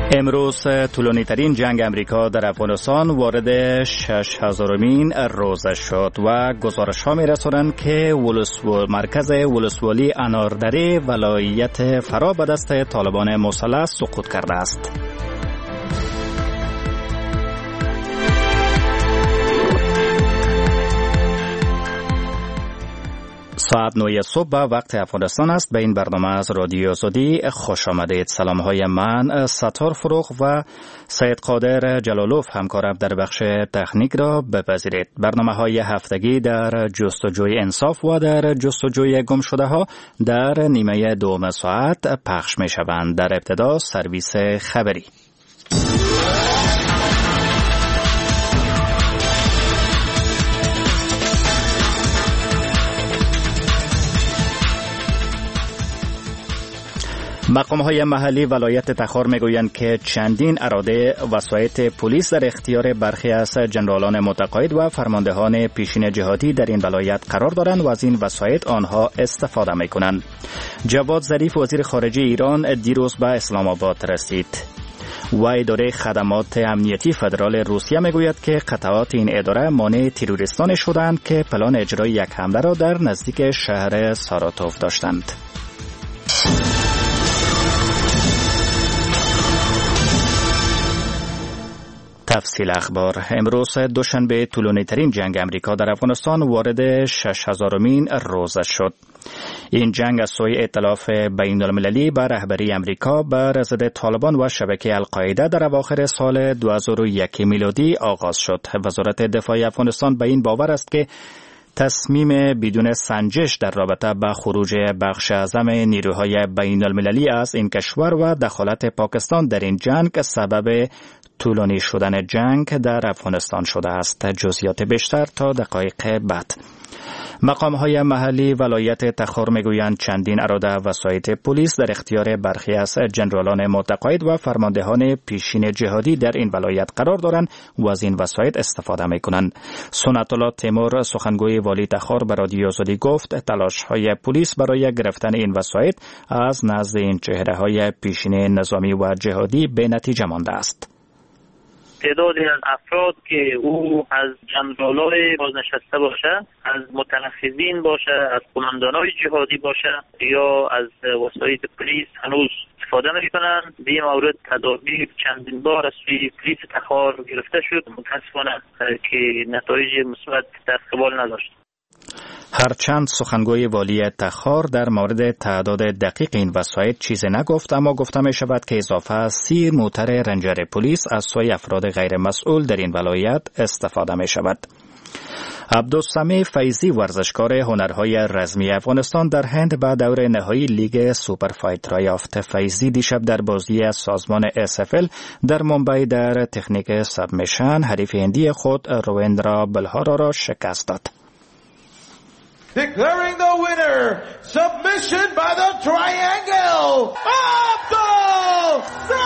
امروز طولانی ترین جنگ امریکا در افغانستان وارد 6000مین روز شد و گزارش ها می رسانند که مرکز ولسوالی اناردره ولایت فرا به دست طالبان مسلح سقوط کرده است. ساعت 9 صبح به وقت افغانستان است. به این برنامه از رادیو آزادی خوش آمدید. سلام های من ستار فروغ و سید قادر جلالوف همکارم در بخش تکنیک را بپذیرید. برنامه های هفتگی در جستجوی انصاف و در جستجوی گم شده ها در نیمه دوم ساعت پخش می شوند. در ابتدا سرویس خبری. مقام‌های محلی ولایت تخار میگویند که چندین اراده وسایط پلیس در اختیار برخی از جنرالان متقاعد و فرماندهان پیشین جهادی در این ولایت قرار دارند و از این وسایط آنها استفاده میکنند. جواد ظریف وزیر خارجه ایران دیروز به اسلام آباد رسید. و اداره خدمات امنیتی فدرال روسیه میگوید که قطعات این اداره مانع تروریستان شدند که پلان اجرای یک حمله را در نزدیک شهر ساراتوف داشتند. تفصیل اخبار. امروز دوشنبه طولانی ترین جنگ امریکا در افغانستان وارد 6000مین روز شد. این جنگ از سوی ائتلاف بین المللی به رهبری امریکا بر ضد طالبان و شبکه القاعده در اواخر سال 2001 میلادی آغاز شد. وزارت دفاع افغانستان به این باور است که تصمیم بدون سنجش در رابطه با خروج بخش اعظم نیروهای بین المللی از این کشور و دخالت پاکستان در این جنگ سبب طولانی شدن جنگ در افغانستان شده است. جزئیات بیشتر تا دقایق بعد. مقام‌های محلی ولایت تخار میگویند چندین اراده وسایط پلیس در اختیار برخی از جنرالان متقاعد و فرماندهان پیشین جهادی در این ولایت قرار دارند و از این وسایط استفاده میکنند. سنت الله تیمور سخنگوی والی تخار به رادیو آزادی گفت تلاش‌های پلیس برای گرفتن این وسایط از نزد این چهره‌های پیشین نظامی و جهادی به نتیجه مانده است. تعدادی از افراد که او از جنرالای بازنشسته باشه، از متنفذین باشه، از قماندانای جهادی باشه یا از وسایط پلیس هنوز استفاده میکنن. به این مورد تدابیر چندین بار از سوی پلیس تخار گرفته شد، متاسفانه که نتایج مثبت دست قبال نداشت. هرچند سخنگوی والی تخار در مورد تعداد دقیق این وسایط چیزی نگفت، اما گفته می شود که اضافه 30 موتر رنجر پلیس از سوی افراد غیر مسئول در این ولایت استفاده می شود. عبدالسمیع فیضی ورزشکار هنرهای رزمی افغانستان در هند به دور نهایی لیگ سوپر فایت را یافت. فیضی دیشب در بازی از سازمان SFL در ممبئی در تکنیک سابمیشن حریف هندی خود رویندرا بلهارا را شکست داد. Declaring the winner, submission by the triangle, Abdul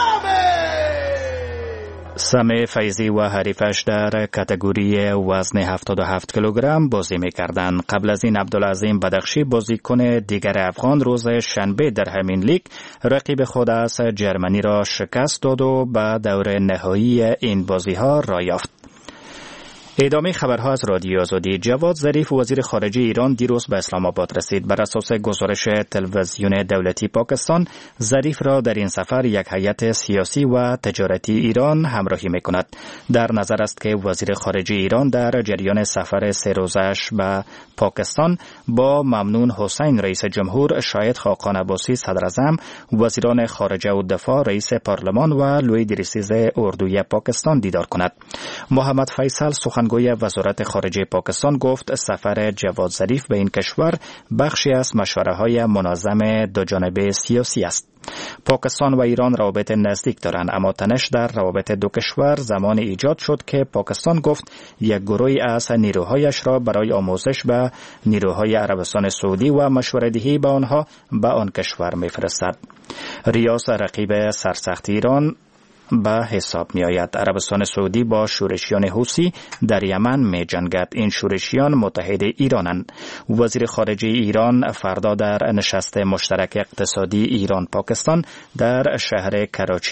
سمیع فیضی و حریفش در کاتگوری وزن 77 کیلوگرم بازی می‌کردند. قبل از این عبدالعظیم بدخشی بازیکن دیگر افغان روز شنبه در همین لیگ رقیب خود از جرمنی را شکست داد و به دور نهایی این بازی‌ها را یافت. ادامه خبرها از رادیو آزادی. جواد ظریف وزیر خارجه ایران دیروز به اسلام آباد رسید. بر اساس گزارش تلویزیون دولتی پاکستان، ظریف را در این سفر یک هیئت سیاسی و تجارتی ایران همراهی می‌کند. در نظر است که وزیر خارجه ایران در جریان سفر 3 روزش به پاکستان با ممنون حسین رئیس جمهور، شاهد خاقان عباسی صدر اعظم، وزیران خارجه و دفاع، رئیس پارلمان و لوی دریسیز اردوی پاکستان دیدار کند. محمد فیصل سخنگوی وزارت خارجه پاکستان گفت سفر جواد ظریف به این کشور بخشی از مشوره‌های منظم دوجانبه سیاسی است. پاکستان و ایران روابط نزدیک دارند، اما تنش در روابط دو کشور زمان ایجاد شد که پاکستان گفت یک گروهی از نیروهایش را برای آموزش به نیروهای عربستان سعودی و مشوره‌دهی به آنها به آن کشور می‌فرستد. ریاض رقیب سرسخت ایران به حساب می آید. عربستان سعودی با شورشیان حوثی در یمن می جنگد. این شورشیان متحد ایرانند. وزیر خارجه ایران فردا در نشست مشترک اقتصادی ایران پاکستان در شهر کراچی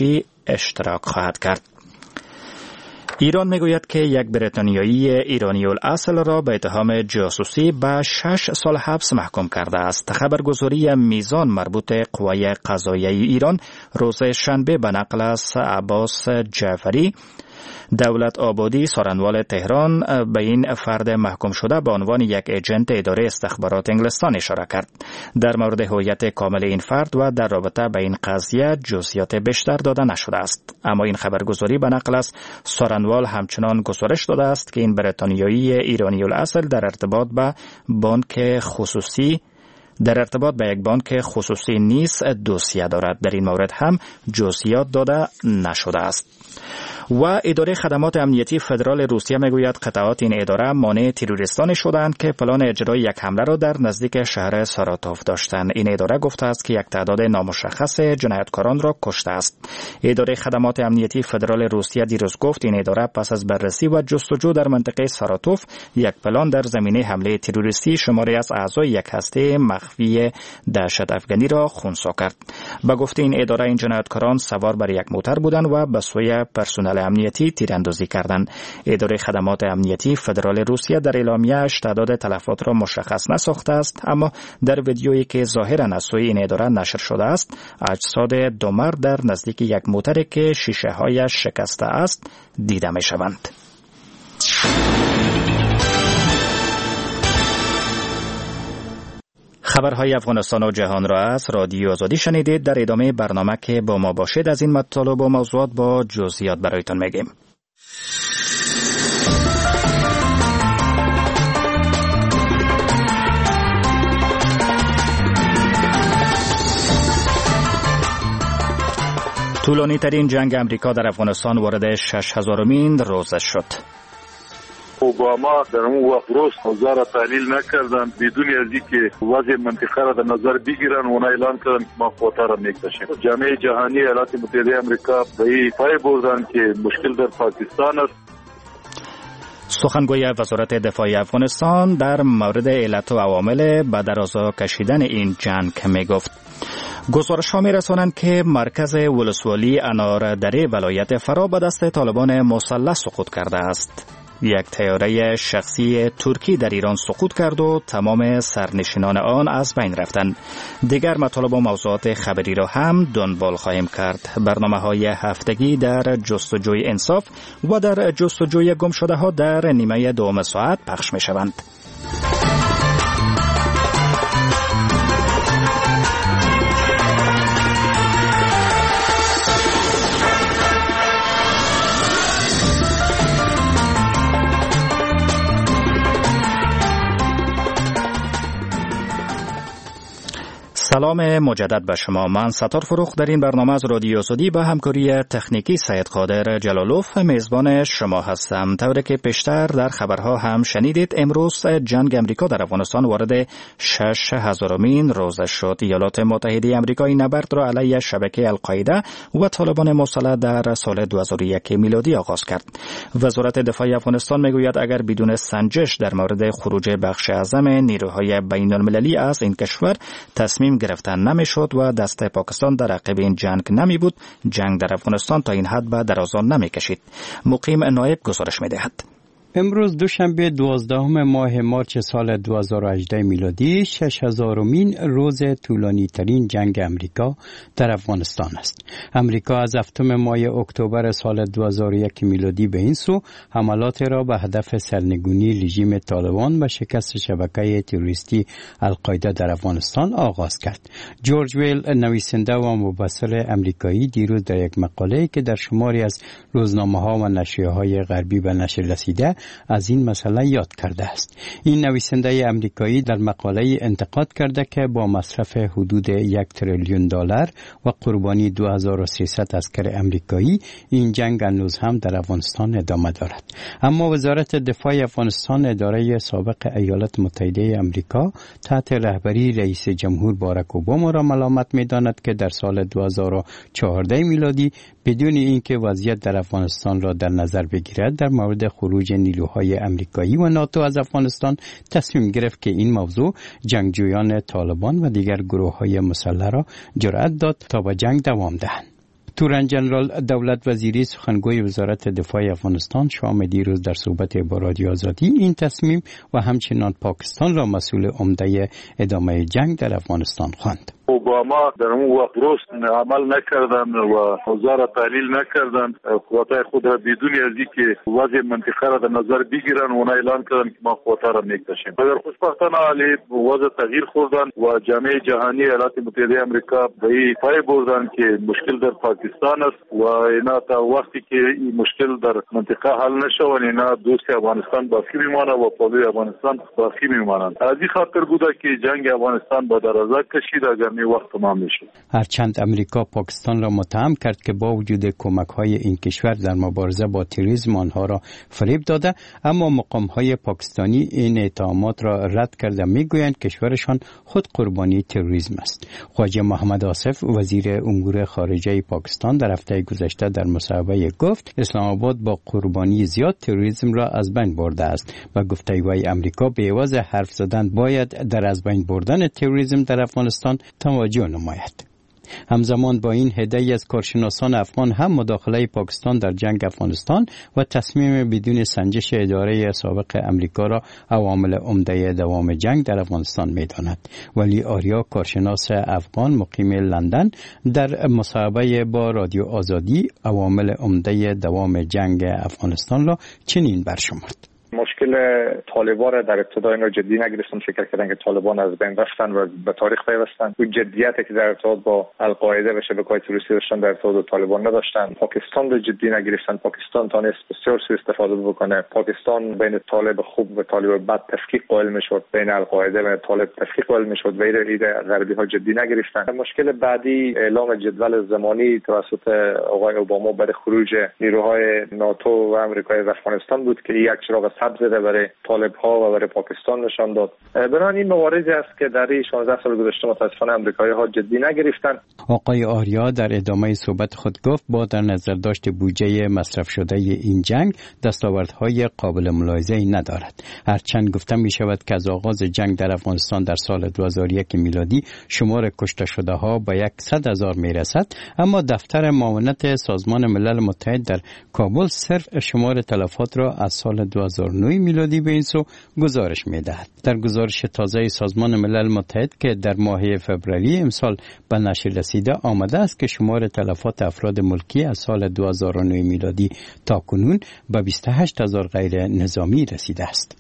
اشتراک خواهد کرد. ایران میگوید که یک بریتانیایی ایرانی الاصل را به اتهام جاسوسی به 6 سال حبس محکوم کرده است. خبرگزاری میزان مربوط قوای قضاییه ایران روز شنبه به نقل از عباس جعفری دولت آبادی سارنوال تهران به این فرد محکوم شده به عنوان یک ایجنت اداره استخبارات انگلستان اشاره کرد. در مورد هویت کامل این فرد و در رابطه با این قضیه جزئیات بیشتر داده نشده است. اما این خبرگزاری به نقل از سارنوال همچنان گزارش داده است که این بریتانیایی ایرانی الاصل در ارتباط به یک بانک خصوصی نیز دوسیه دارد. در این مورد هم جزئیات داده نشده است. و اداره خدمات امنیتی فدرال روسیه میگوید قطعات این اداره مانع تروریستانی شدند که پلان اجرای یک حمله را در نزدیک شهر ساراتوف داشتند. این اداره گفته است که یک تعداد نامشخص جنایتکاران را کشته است. اداره خدمات امنیتی فدرال روسیه دیروز گفت این اداره پس از بررسی و جستجو در منطقه ساراتوف یک پلان در زمینه حمله تروریستی شماری از اعضای یک هسته مخفی دهشت افغانی را خنثی کرد. با گفته این اداره این جنایتکاران سوار بر یک موتر بودند و به سوی پرسنل امنیتی تیراندازی کردند. اداره خدمات امنیتی فدرال روسیه در اعلامیه‌اش تعداد تلفات را مشخص نساخته است، اما در ویدیویی که ظاهراً از سوی این اداره نشر شده است اجساد دو مرد در نزدیک یک موتر که شیشه‌هایش شکسته است دیده می‌شوند. خبرهای افغانستان و جهان را از رادیو آزادی شنیدید. در ادامه برنامه که با ما باشید از این مطالب و موضوعات با جزئیات برایتان میگیم. طولانی ترین جنگ امریکا در افغانستان وارد 6000مین روز شد. اوباما در اون وقت روز اوضاع را تحلیل نکردن، بدون از اینکه وضع منطقه را در نظر بگیرن و اعلان کردن ما خطر را میکشیم. جامعه جهانی ایالات متحده آمریکا به این پای بردن که مشکل در پاکستان است. سخنگوی وزارت دفاع افغانستان در مورد علت و عوامل به درازا کشیدن این جنگ میگفت. گزارش ها می رسانند که مرکز ولسوالی انار دره ولایت فرا به دست طالبان مسلح سقوط کرده است. یک طیاره شخصی ترکی در ایران سقوط کرد و تمام سرنشینان آن از بین رفتند. دیگر مطالب و موضوعات خبری را هم دنبال خواهیم کرد. برنامه‌های هفتگی در جستجوی انصاف و در جستجوی گم شده ها در نیمه دوم ساعت پخش می شوند. سلام مجدد به شما. من ستار فروخ در این برنامه از رادیو آزادی به همکاری تکنیکی سید قادر جلالوف میزبان شما هستم. طوری که پیشتر در خبرها هم شنیدید امروز جنگ امریکا در افغانستان وارد 6000مین روز شد. ایالات متحده آمریکا این نبرد را علیه شبکه القاعده و طالبان مسلح در سال 2001 میلادی آغاز کرد. وزارت دفاع افغانستان میگوید اگر بدون سنجش در مورد خروج بخش اعظم نیروهای بین المللی از این کشور تصمیم گرفتن نمیشد و دست پاکستان در عقب این جنگ نمی بود، جنگ در افغانستان تا این حد به درازا نمی کشید. مقیم نایب گزارش می دهد. امروز دوشنبه 12 ماه مارچ سال 2018 میلادی 6000مین روز طولانی ترین جنگ امریکا در افغانستان است. امریکا از 7 ماه اکتبر سال 2001 میلادی به این سو حملات را به هدف سرنگونی رژیم طالبان و شکست شبکه تروریستی القاعده در افغانستان آغاز کرد. جورج ویل نویسنده و مبصر امریکایی دیروز در یک مقاله که در شماری از روزنامه‌ها و نشریه‌های غربی به نشر رسیده از این مسئله یاد کرده است. این نویسنده امریکایی در مقاله انتقاد کرده که با مصرف حدود 1 تریلیون دلار و قربانی 2300 عسکر امریکایی این جنگ هنوز هم در افغانستان ادامه دارد. اما وزارت دفاع افغانستان اداره سابق ایالات متحده آمریکا تحت رهبری رئیس جمهور باراک اوباما را ملامت می‌داند که در سال 2014 میلادی بدون اینکه وضعیت در افغانستان را در نظر بگیرد در مورد خروج نیروهای امریکایی و ناتو از افغانستان تصمیم گرفت که این موضوع جنگجویان طالبان و دیگر گروه‌های مسلح را جرأت داد تا به جنگ دوام دهند. تورن جنرال دولت وزیری سخنگوی وزارت دفاع افغانستان شام دیروز در صحبت با رادیو آزادی این تصمیم و همچنان پاکستان را مسئول عمده ادامه جنگ در افغانستان خواند. اوباما در اون وقت درست عمل نکردن و اوضاع را تحلیل نکردن، قوتای خود را بدون از اینکه وضع منطقه را در نظر بگیرن و اعلان کردن که ما قوتها را میکشیم. مگر خوشبختانه حالی وضع تغییر خوردن و جامعه جهانی ایالات متحده آمریکا به این پای بردن که مشکل در پاکستان است و اینا تا وقتی که این مشکل در منطقه حل نشه و اینا دوست افغانستان باقی میمانه و پولوی افغانستان باقی میمانند. از این خاطر بوده که جنگ افغانستان با درازا کشید اگر وقت تمام میشه. هرچند امریکا پاکستان را متهم کرد که با وجود کمک‌های این کشور در مبارزه با تروریسم آنها را فریب داده، اما مقام‌های پاکستانی این اتهامات را رد کرده میگویند کشورشان خود قربانی تروریسم است. خواجه محمد آصف وزیر امور خارجه پاکستان در هفته گذشته در مصاحبه گفت اسلام آباد با قربانی زیاد تروریسم را از بین برده است و گفته وی امریکا به عوض حرف زدن باید در از بین بردن تروریسم در افغانستان توجه نماید. همزمان با این هدیه از کارشناسان افغان هم مداخله پاکستان در جنگ افغانستان و تصمیم بدون سنجش اداره سابق امریکا را عوامل عمده دوام جنگ در افغانستان می‌داند. ولی آریا کارشناس افغان مقیم لندن در مصاحبه با رادیو آزادی عوامل عمده دوام جنگ افغانستان را چنین برشمرد: مشکل طالبان را در ابتدا اینا جدی نگرفتن، فکر کردن که طالبان از بین رفتن و به تاریخ پیوستن. اون جدیتی که در ارتباط با القاعده و شبکه‌های تروریستی داشتن در ارتباط با طالبان نداشتن. پاکستان رو جدی نگرفتن. پاکستان تونست بسیار سوء استفاده بکنه. پاکستان بین طالب خوب و طالب بد تفکیک قائل میشد، بین القاعده و طالب تفکیک قائل میشد و ایده غربی ها جدی نگرفتن. مشکل بعدی اعلام جدول زمانی توسط آقای اوباما برای خروج نیروهای ناتو و آمریکای از افغانستان بود که یک چراغ سبز برای طالب ها و برای پاکستان نشان داد. بنابراین این مواردی است که در 16 سال گذشته متاسفانه آمریکایی ها جدی نگرفتن. آقای آریا در ادامه صحبت خود گفت با در نظر داشت بودجه مصرف شده این جنگ دستاوردهای قابل ملاحظه‌ای ندارد. هرچند گفته می شود که از آغاز جنگ در افغانستان در سال 2001 میلادی شمار کشته شده ها به 100,000 می رسد، اما دفتر معاونت سازمان ملل متحد در کابل صرف شمار تلفات را از سال 2009 میلادی به این سو گزارش می‌دهد. در گزارش تازه سازمان ملل متحد که در ماه فوریه امسال به نشر رسیده آمده است که شمار تلفات افراد ملکی از سال 2009 میلادی تا کنون به 28,000 غیر نظامی رسیده است.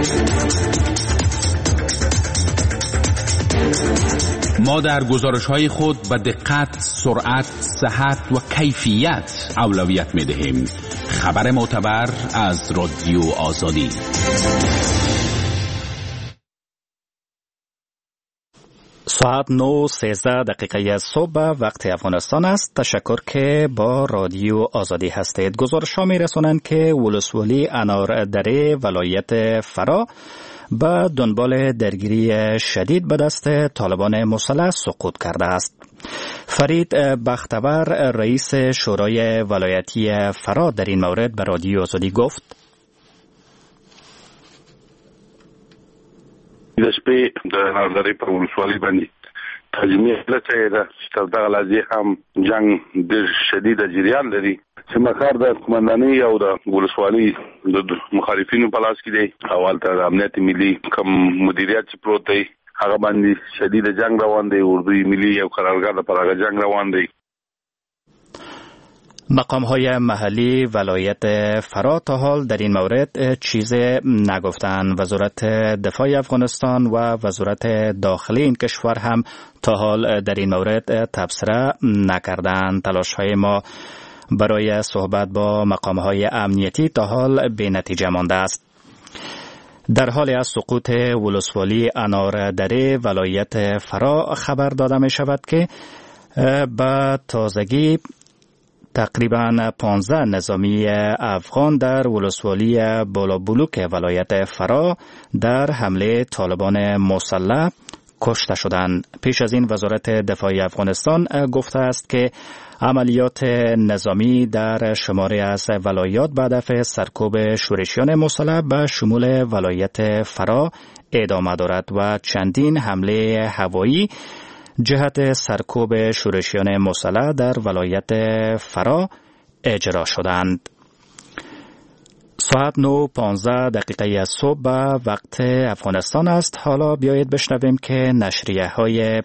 ما در گزارش‌های خود به دقت، سرعت، صحت و کیفیت اولویت می‌دهیم. خبر معتبر از رادیو آزادی. ساعت 9:13 صبح وقت افغانستان است. تشکر که با رادیو آزادی هستید. گزارش‌ها می‌رسانند که ولسوالی اناردره ولایت فرا به دنبال درگیری شدید به دست طالبان مسلح سقوط کرده است. فرید بختور رئیس شورای ولایتی فرا در این مورد به رادیو آزادی گفت: د شپې د اناردرې پر ولسوالۍ باندې تجمیع لته ده چې تر دغه لحظې هم جنگ ډېر شدید جریان لري چې مخار د قومندانۍ او د ولسوالۍ د مخالفینو په لاس کې دی. اول ته د امنیت ملي کوم مدیریت چې پروت دی هغه باندې شدید جنگ روان دی. اردوی ملی او قرارگاه لپاره هغه جنگ روان دی. مقام‌های محلی ولایت فرا تا حال در این مورد چیز نگفتند. وزارت دفاع افغانستان و وزارت داخلی این کشور هم تا حال در این مورد تبصره نکردند. تلاش‌های ما برای صحبت با مقام‌های امنیتی تا حال بی نتیجه مانده است. در حال از سقوط ولسوالی اناردره ولایت فرا خبر داده می شود که به تازگی تقریباً 15 نظامی افغان در ولسوالی بالابلوک ولایت فرا در حمله طالبان مسلح کشته شدند. پیش از این وزارت دفاع افغانستان گفته است که عملیات نظامی در شماری از ولایات به هدف سرکوب شورشیان مسلح به شمول ولایت فرا ادامه دارد و چندین حمله هوایی جهت سرکوب شورشیان مسلح در ولایت فرا اجرا شدند. ساعت 9:15 از صبح به وقت افغانستان است. حالا بیایید بشنویم که نشریه‌های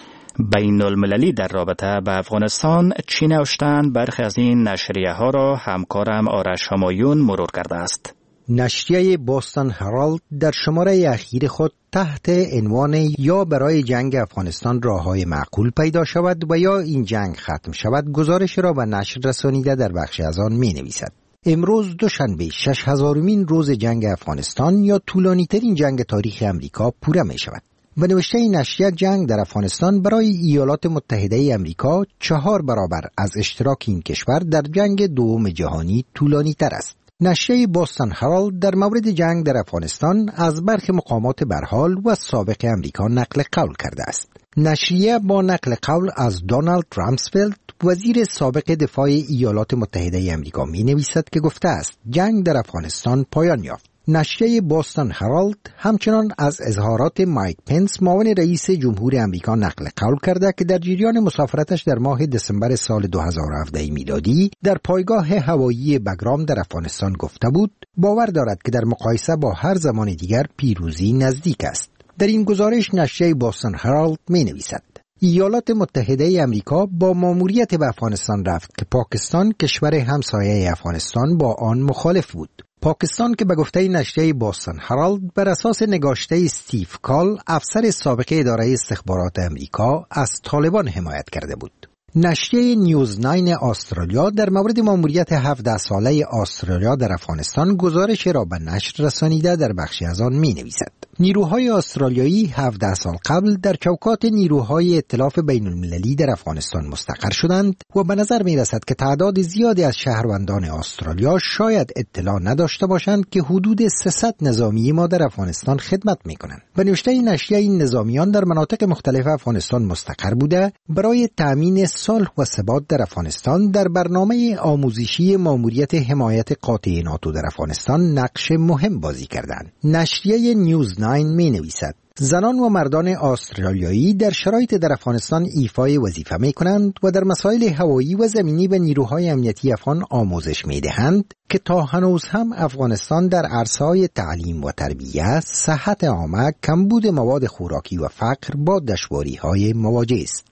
بین المللی در رابطه به افغانستان چی نوشتند. برخی از این نشریه‌ها را همکارم آرش همایون مرور کرده است. نشریه بوستون هرالد در شماره اخیر خود تحت عنوان یا برای جنگ افغانستان راه‌های معقول پیدا شود و یا این جنگ ختم شود گزارش را به نشر رسانیده در بخش از آن می‌نویسد. امروز دوشنبه 6000مین روز جنگ افغانستان یا طولانی‌ترین جنگ تاریخ امریکا پوره می‌شود. به نوشته این نشریه جنگ در افغانستان برای ایالات متحده امریکا 4 برابر از اشتراک این کشور در جنگ دوم جهانی طولانی‌تر است. نشریه بوستون هرالد در مورد جنگ در افغانستان از برخی مقامات برحال و سابق امریکا نقل قول کرده است. نشریه با نقل قول از دونالد رامسفلد وزیر سابق دفاع ایالات متحده امریکا می نویسد که گفته است جنگ در افغانستان پایان یافت. نشریه بوستون هرالد همچنان از اظهارات مایک پنس معاون رئیس جمهور امریکا نقل قول کرده که در جریان مسافرتش در ماه دسامبر سال 2017 میلادی در پایگاه هوایی بگرام در افغانستان گفته بود باور دارد که در مقایسه با هر زمان دیگر پیروزی نزدیک است. در این گزارش نشریه بوستون هرالد می نویسد ایالات متحده امریکا با ماموریت به افغانستان رفت که پاکستان کشور همسایه افغانستان با آن مخالف بود. پاکستان که به گفته نشریه بوستون هرالد بر اساس نگاشته استیو کال افسر سابق اداره استخبارات امریکا از طالبان حمایت کرده بود. نشریه نیوز 9 استرالیا در مورد ماموریت 17 ساله استرالیا در افغانستان گزارش را به نشر رسانیده در بخشی از آن می نویسد. نیروهای استرالیایی 17 سال قبل در چوکات نیروهای ائتلاف بین المللی در افغانستان مستقر شدند و به نظر می رسد که تعداد زیادی از شهروندان استرالیا شاید اطلاع نداشته باشند که حدود 300 نظامی ما در افغانستان خدمت می کنند. به نوشته نشریه این نظامیان در مناطق مختلف افغانستان مستقر بوده برای تأمین صلح و ثبات در افغانستان در برنامه آموزشی ماموریت حمایت قاطع ناتو در افغانستان نقش مهم بازی کردند. نشریه نیوز 9 می نویسد زنان و مردان استرالیایی در شرایط در افغانستان ایفای وظیفه می کنند و در مسائل هوایی و زمینی به نیروهای امنیتی افغان آموزش می دهند که تا هنوز هم افغانستان در عرصه‌های تعلیم و تربیت، صحت عامه، کمبود مواد خوراکی و فقر با دشواری‌های مواجه است.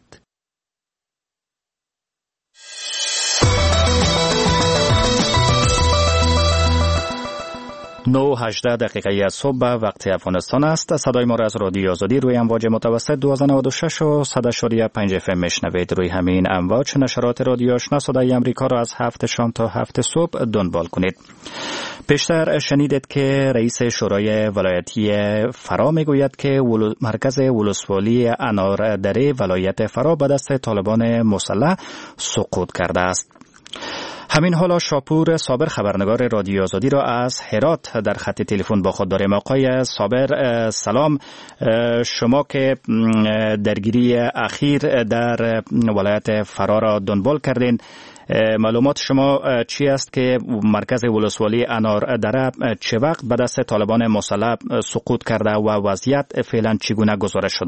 9:18 از صبح وقت افغانستان است. صدای ما را از رادیو آزادی روی امواج متوسط 1296 و 100.5 FM میشنوید. روی همین امواج نشرات رادیو آشنا صدای امریکا را از 7 شام تا 7 صبح دنبال کنید. پیشتر شنیدید که رئیس شورای ولایتی فرا میگوید که مرکز ولسوالی اناردره ولایت فرا به دست طالبان مسلح سقوط کرده است. همین حالا شاپور صابر خبرنگار رادیو آزادی را از هرات در خط تلفن با خود داریم. آقای صابر سلام، شما که درگیری اخیر در ولایت فرا را دنبال کردین، معلومات شما چی است که مرکز ولسوالی اناردره چه وقت به دست طالبان مسلح سقوط کرده و وضعیت فعلا چگونه گزارش شده؟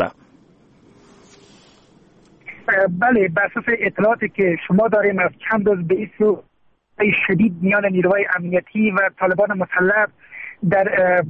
بله، بر اساس اطلاعاتی که شما داریم از چند روز به این سو شدید میان نیروهای امنیتی و طالبان مسلح در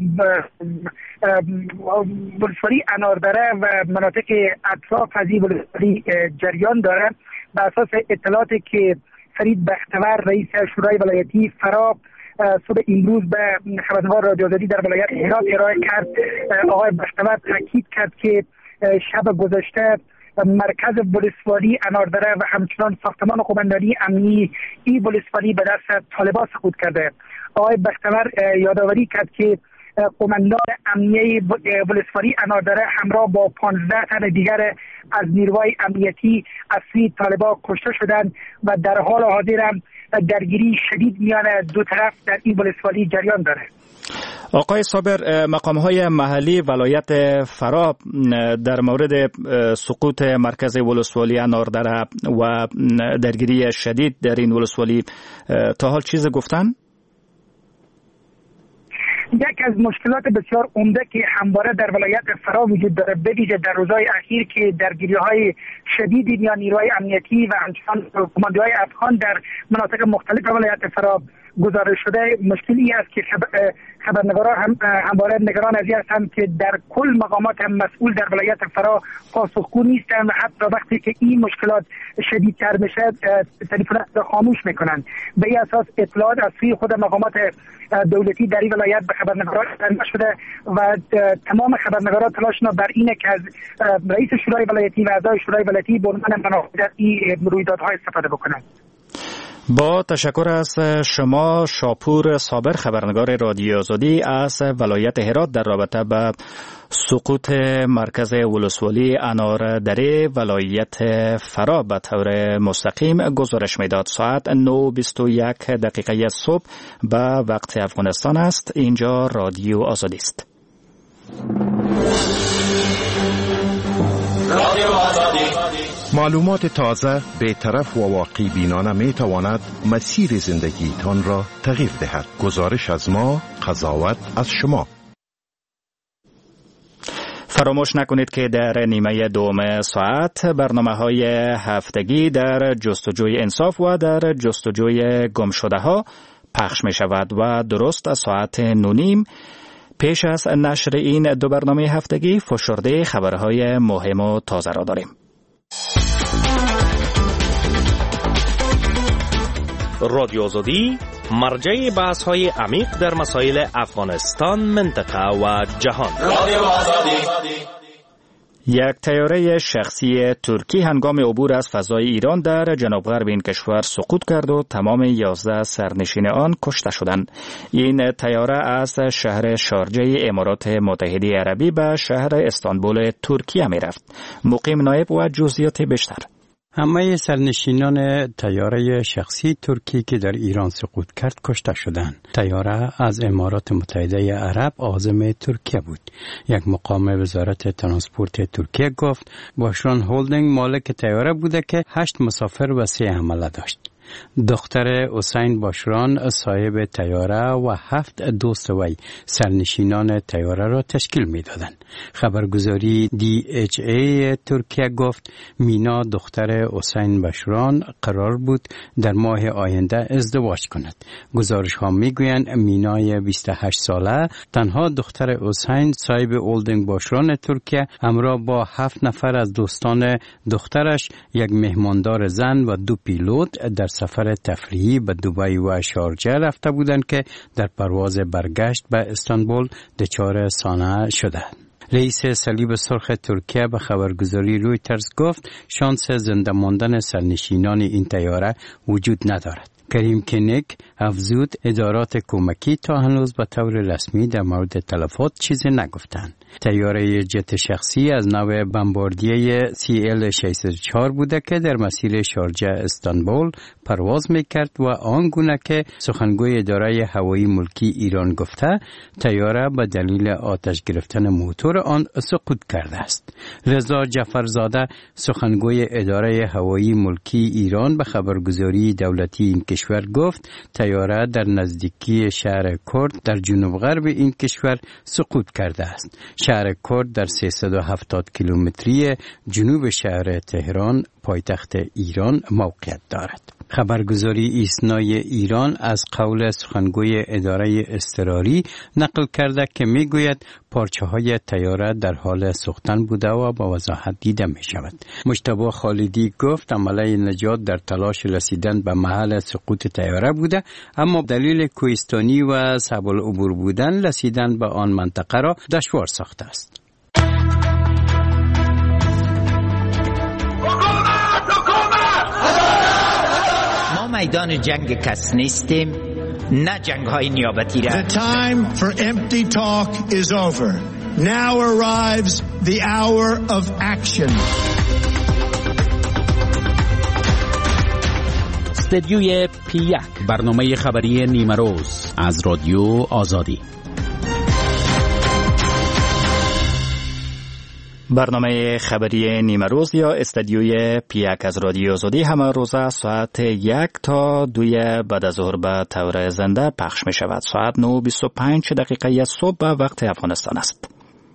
ولسوالی اناردره و مناطق اطراف از این ولسوالی جریان داره. بر اساس اطلاعاتی که فرید بختور رئیس شورای ولایتی فرا صبح امروز به خبرنگار رادیو آزادی در ولایت هرات ارائه کرد، آقای بختور تاکید کرد که شب گذشته مرکز ولسوالی اناردره و همچنان ساختمان قماندانی امنی این ولسوالی به دست طالبان سقوط کرده. آقای بختور یادآوری کرد که قماندان امنیه ولسوالی اناردره همراه با 15 تن دیگر از نیروهای امنیتی از سوی طالبان کشته شدند و در حال حاضر درگیری شدید میان دو طرف در این ولسوالی جریان داره. آقای صابر، مقام‌های محلی ولایت فرا در مورد سقوط مرکز ولسوالی اناردره و درگیری شدید در این ولسوالی تا حال چیز گفتن؟ یک از مشکلات بسیار عمده که همواره در ولایت فرا وجود داره، به ویژه در روزهای اخیر که درگیری‌های شدید یا نیروهای امنیتی و همچنان کماندوهای افغان در مناطق مختلف ولایت فرا گزارش شده، مشکلی است که خبرنگاران همواره نگران از این هستند که در کل مقامات مسئول در ولایت فرا پاسخگو نیستند و حتی وقتی که این مشکلات شدیدتر میشه تلفن‌ها را خاموش میکنند. به این اساس اطلاعات از سوی خود مقامات دولتی در این ولایت به خبرنگاران داده شده و تمام خبرنگاران تلاششون بر اینه که از رئیس شورای ولایتی و اعضای شورای ولایتی به عنوان مناقض این رویدادها استفاده بکنند. با تشکر از شما شاپور صابر، خبرنگار رادیو آزادی از ولایت هرات در رابطه به سقوط مرکز ولسوالی اناردره ولایت فرا به طور مستقیم گزارش میداد. ساعت 9:21 صبح به وقت افغانستان است. اینجا رادیو آزادی است. رادیو آزادی. معلومات تازه، بی‌طرف و واقعی بینانه می تواند مسیر زندگیتان را تغییر دهد. گزارش از ما، قضاوت از شما. فراموش نکنید که در نیمه دوم ساعت برنامه‌های هفتگی در جستجوی انصاف و در جستجوی گمشده‌ها پخش می شود و درست از ساعت 9:30 پیش از نشر این دو برنامه هفتگی فشرده خبرهای مهم و تازه را داریم. رادیو آزادی مرجع بحث‌های عمیق در مسائل افغانستان، منطقه و جهان. رادیو آزادی. یک طیاره شخصی ترکی هنگام عبور از فضای ایران در جنوب غرب این کشور سقوط کرد و تمام 11 سرنشین آن کشته شدند. این طیاره از شهر شارجه امارات متحده عربی به شهر استانبول ترکیه می رفت. مقیم نایب و جزئیات بیشتر. همه سرنشینان طیاره شخصی ترکی که در ایران سقوط کرد کشته شدند. طیاره از امارات متحده عرب عازم ترکیه بود. یک مقام وزارت ترانسپورت ترکیه گفت باشران هولدینگ مالک طیاره بوده که 8 مسافر و 3 حامله داشت. دختر حسین باشران صاحب طیاره و 7 دوست وی سرنشینان طیاره را تشکیل می‌دادند. خبرگزاری DHA ترکیه گفت مینا دختر حسین باشران قرار بود در ماه آینده ازدواج کند. گزارش‌ها می‌گویند مینای 28 ساله تنها دختر حسین صاحب هولدینگ باشران ترکیه همراه با 7 نفر از دوستان دخترش، یک مهماندار زن و 2 پیلوت در سفر تفریحی به دبی و شارجه رفته بودند که در پرواز برگشت به استانبول دچار سانحه شدند. رئیس صلیب سرخ ترکیه به خبرگزاری رویترز گفت شانس زنده ماندن سرنشینان این طیاره وجود ندارد. کریم کنیک افزود ادارات کمکی تا هنوز به طور رسمی در مورد تلفات چیزی نگفتند. طیاره جت شخصی از نوع بمباردیه CL-604 بوده که در مسیر شارجه استانبول پرواز میکرد و آنگونه که سخنگوی اداره هوایی ملکی ایران گفته طیاره به دلیل آتش گرفتن موتور آن سقوط کرده است. رضا جعفرزاده سخنگوی اداره هوایی ملکی ایران به خبرگزاری دولتی این کشور گفت طیاره در نزدیکی شهر کرد در جنوب غرب این کشور سقوط کرده است. شهر کرد در 370 کیلومتری جنوب شهر تهران پایتخت ایران موقعیت دارد. خبرگزاری ایسنای ایران از قول سخنگوی اداره اضطراری نقل کرده که میگوید پارچه های طیاره در حال سوختن بوده و با وضاحت دیده می شود. مجتبی خالدی گفت عمله نجات در تلاش رسیدن به محل سقوط طیاره بوده، اما دلیل کوهستانی و صعب العبور بودن رسیدن به آن منطقه را دشوار ساخته است. میدان جنگ کس نیستیم، نه جنگ های نیابتی را. The time for empty talk is over. Now arrives the hour of action. استدیوی P1 برنامه خبری نیمه روز از رادیو آزادی. برنامه خبری نیمه روز یا استدیوی پیک از رادیو آزادی همه روزه ساعت 1 تا 2 بعد از ظهر به طور زنده پخش می شود. ساعت 9:25 صبح به وقت افغانستان است.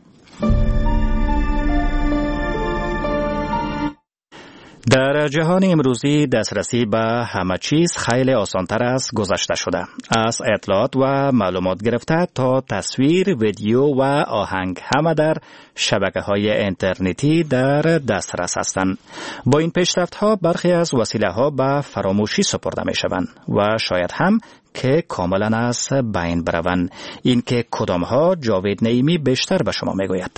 در جهان امروزی دسترسی به همه چیز خیلی آسانتر از گذشته شده. از اطلاعات و معلومات گرفته تا تصویر، ویدیو و آهنگ همه در شبکه‌های اینترنتی در دسترس هستند. با این پیشرفت‌ها برخی از وسیله‌ها به فراموشی سپرده می‌شوند و شاید هم که کاملا از بین بروند. این که کدام‌ها جاوید نعیمی بیشتر به شما می‌گوید.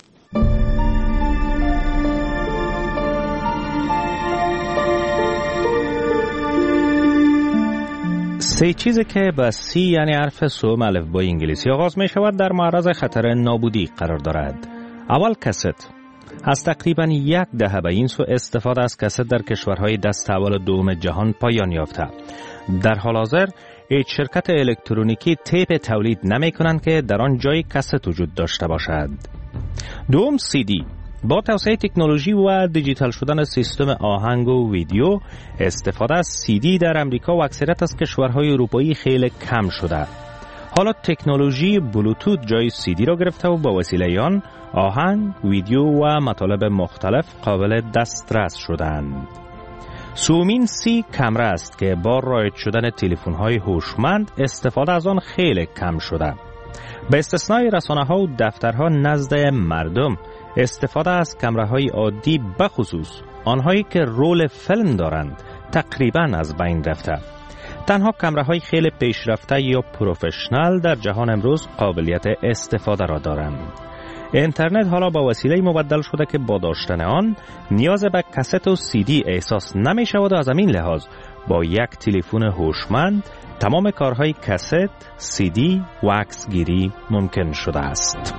سه چیزی که با سی یعنی حرف سوم الفبای انگلیسی آغاز می شود در معرض خطر نابودی قرار دارد. اول کست. از تقریبا 10 دهه به این سو استفاده از کست در کشورهای دست اول و دوم جهان پایان یافته. در حال حاضر هیچ شرکت الکترونیکی تیپ تولید نمی کنند که در آن جای کست وجود داشته باشد. دوم سی دی. با توسعه تکنولوژی و دیجیتال شدن سیستم آهنگ و ویدیو، استفاده از سی دی در امریکا و اکثریت از کشورهای اروپایی خیلی کم شده. حالا تکنولوژی بلوتوت جای سی دی را گرفته و با وسیله آن آهنگ، ویدیو و مطالب مختلف قابل دسترس شدند. سومین سی کامرا است که با رایج شدن تلفن‌های هوشمند استفاده از آن خیلی کم شده. به استثنای رسانه‌ها و دفترها نزد مردم، استفاده از کامراهای عادی بخصوص آنهایی که رول فیلم دارند تقریبا از بین رفته. تنها کامراهای خیلی پیشرفته یا پروفشنال در جهان امروز قابلیت استفاده را دارند. اینترنت حالا با وسیله مبدل شده که با داشتن آن نیاز به کست و سی دی احساس نمی شود و از همین لحاظ با یک تلفن هوشمند تمام کارهای کست، سی دی و عکس گیری ممکن شده است.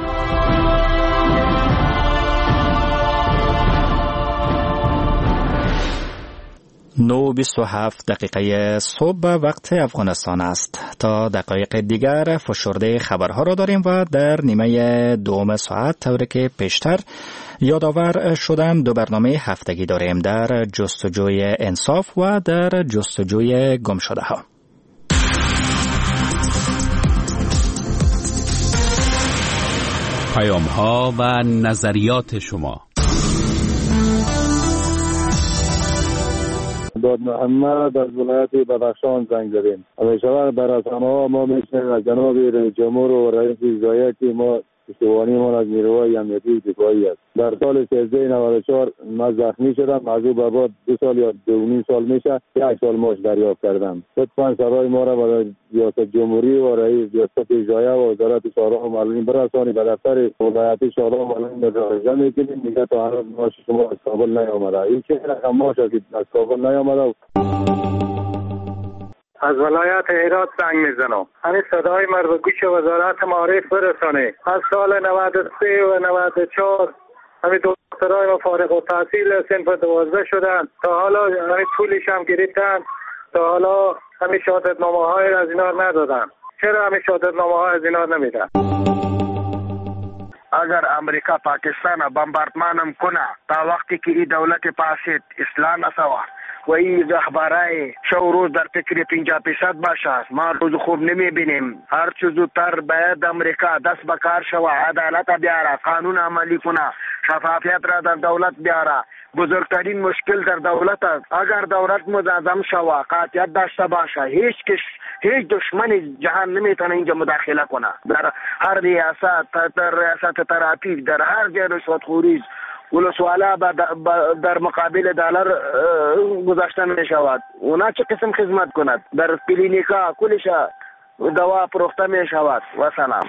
9:27 صبح وقت افغانستان است. تا دقایق دیگر فشرده خبرها را داریم و در نیمه دوم ساعت طوری که پیشتر یادآور شدم 2 برنامه هفتگی داریم در جستجوی انصاف و در جستجوی گمشده ها. پیام ها و نظریات شما. داد محمد از ولایت بدخشان زنگ زدیم. همیشه بر رسانه‌ها ما میشنیم از جناب رئیس جمهور و رئیس وزراء که ما پشتیبانی ما از نیروهای امنیتی دفاعی است. در سال 1394 من زخمی شدم، از او به بعد 2 سال یا 2.5 سال میشه 1 سال معاش دریافت کردم. لطفاً سرای ما را به ریاست جمهوری و رئیس ریاست اجرایه و وزارت شورا و معلولین برسانید. به دفتر ولایتی شورا و معلولین مراجعه میکنیم. میگه تا هنوز معاش شما از کابل نیامده. این چه رقم معاش که از کابل نیامده. از ولایت هرات زنگ میزنم. همین صدای ما رو به گوش وزارت معارف برسانه. از سال 93 و 94 همین دکترای ما فارغ التحصیل صنف 12 شدن. تا حالا همین پولش هم گرفتن. تا حالا همین شهادتنامه های از اینا ندادن. چرا همین شهادتنامه های از اینا نمیدن؟ اگر امریکا پاکستان بمباردمانم کنه تا وقتی که این دولت پاسید اصلاح نشوه و این رهبرای شو روز در فکر 50% باشه، ما روز خوب نمیبینیم. هر چه زودتر باید امریکا دست به کار شوه، عدالت بیاره، قانون عملی کنه، شفافیت را در دولت بیاره. بزرگترین مشکل در دولت است. اگر دولت منظم شوه، قاطعیت داشته باشه، هیچ دشمن جهان نمیتونه اینجا مداخله کنه. در هر ریاست، در ریاست ترافیک، در هر جای رشوتخوری ولسوالا در مقابل دلار گذاشته می شود. اونا چه قسم خدمت کند؟ در کلینیکا کلش دوا فروخته می شود. و سلام.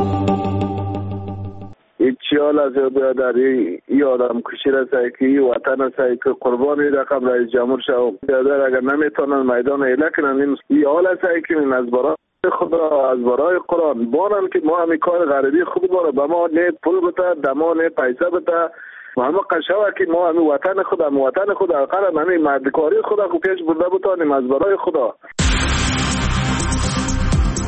هیچی حال از در این آدم کشی رسایی که این وطن رسایی که قربانی رقم رئیس جمهور شد در اگر نمیتونن میدان ایله کنن این حال رسایی که از برای خدا از برای قرآن بارم که ما همی کار غریبی خود باره به ما نه پول بده دما نه پیسه بده و همه قشوه که ما همی وطن خود اقل همی مردکاری خدا که پیش برده بتانیم از برای خدا.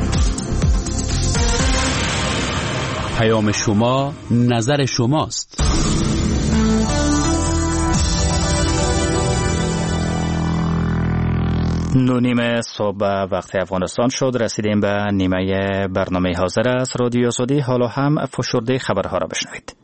پیام شما نظر شماست. 9:30 صبح وقت افغانستان شد. رسیدیم به نیمه برنامه حاضر است رادیو آزادی. حالا هم فشرده خبرها را بشنوید.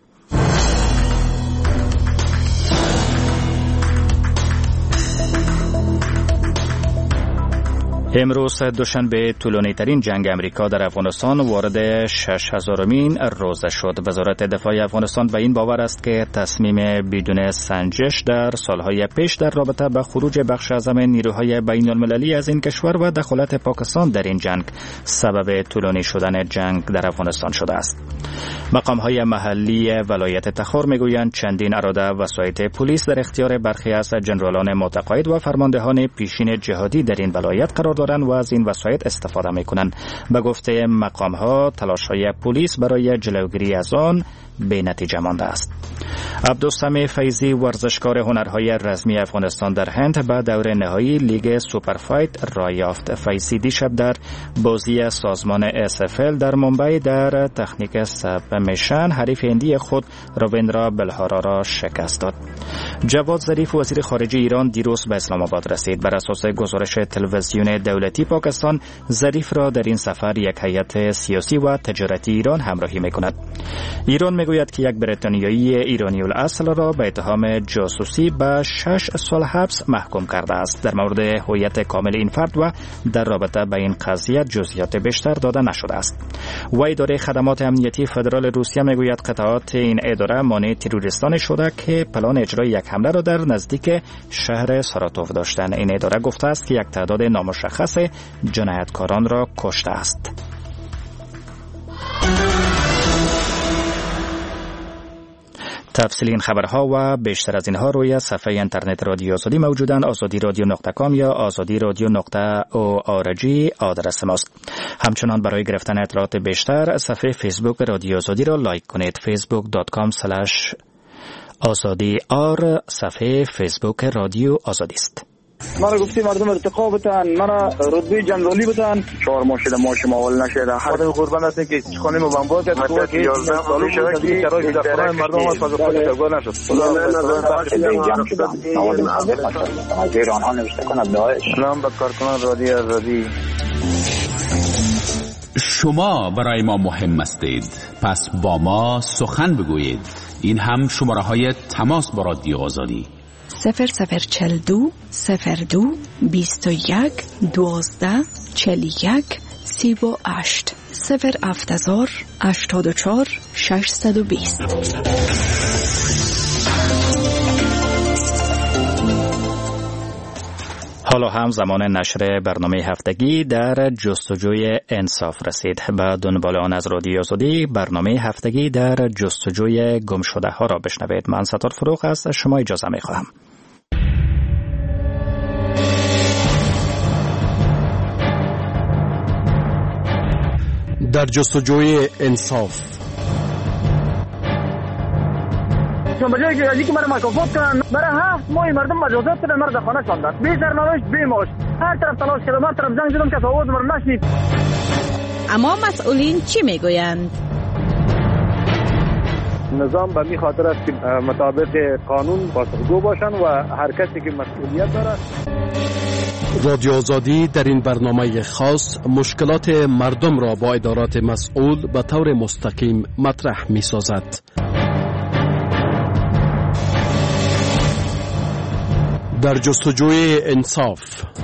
امروز دوشنبه طولانی ترین جنگ امریکا در افغانستان وارد 6000مین روز شد. وزارت دفاع افغانستان به این باور است که تصمیم بدون سنجش در سالهای پیش در رابطه با خروج بخش اعظم نیروهای بین المللی از این کشور و دخالت پاکستان در این جنگ سبب طولانی شدن جنگ در افغانستان شده است. مقام‌های محلی ولایت تخار میگویند چندین اراده وسایط پلیس در اختیار برخی از جنرالان متقاعد و فرماندهان پیشین جهادی در این ولایت قرار دارند و از این وسایط استفاده میکنند. به گفته مقام‌ها تلاش‌های پلیس برای جلوگیری از آن به نتیجه مانده است. عبدالسمیع فیضی ورزشکار هنرهای رزمی افغانستان در هند به دور نهایی لیگ سوپرفایت راه یافت. فیضی دیشب در بازی سازمان SFL در ممبئی در تکنیک سبمیشن حریف هندی خود رویندرا بلهارا را شکست داد. جواد ظریف وزیر خارجه ایران دیروز به اسلام آباد رسید. بر اساس گزارش تلویزیون دولتی پاکستان ظریف را در این سفر یک هیئت سیاسی و تجارتی ایران همراهی می‌کند. ایران میگوید که یک بریتانیایی ایرانی الاصل را به اتهام جاسوسی به 6 سال حبس محکوم کرده است. در مورد هویت کامل این فرد و در رابطه با این قضیه جزئیات بیشتر داده نشده است. و اداره خدمات امنیتی فدرال روسیه میگوید قطعات این اداره مانع تروریستان شده که پلان اجرای یک حمله را در نزدیک شهر ساراتوف داشتند. این اداره گفته است که یک تعداد نامشخص جنایتکاران را کشته است. تفصیل این خبرها و بیشتر از اینها روی صفحه اینترنت رادیو آزادی موجودند. azadiradyo.com یا azadiradio.org آدرس ماست. همچنان برای گرفتن اطلاعات بیشتر صفحه فیسبوک رادیو آزادی را لایک کنید. facebook.com/azadi صفحه فیسبوک رادیو آزادی است. مرا گفتی مردم ارتقا بتن، مرا رتبه جنرالی بتن، 4 ماه شده ماش ماول نشده. هر قربان هستن که خانه مو بمبار کرد تو که 11 سال شده که چرای در خانه مردم از فاز خود تگور نشد. از ایران ها نوشته کند داعش. سلام به کارکنان رادیو آزادی. شما برای ما مهم هستید، پس با ما سخن بگویید. این هم شماره های تماس با رادیو آزادی 0042 02 21 12 41 38 070 84 620. حالا هم زمان نشر برنامه هفتگی در جستجوی انصاف رسید. به دنبال آن از رادیو آزادی برنامه هفتگی در جستجوی گمشده ها را بشنوید. من ستار فروغ از شما اجازه می خواهم. در جستجوی انصاف بجایی که ازی که مرا مکافات کنن، برای 7 ماه مردم مجازات کردن، مرا در خانه شاندن، بی سرنوشت بی معاش. هر طرف تلاش کردم، هر طرف زنگ زدم که آواز مرا نشنید. اما مسئولین چی میگویند؟ نظام به می خاطر است که مطابق قانون پاسخگو باشند و هر کسی که مسئولیت دارد. رادیو آزادی در این برنامه خاص مشکلات مردم را با ادارات مسئول به طور مستقیم مطرح می سازد. در جستجوی انصاف.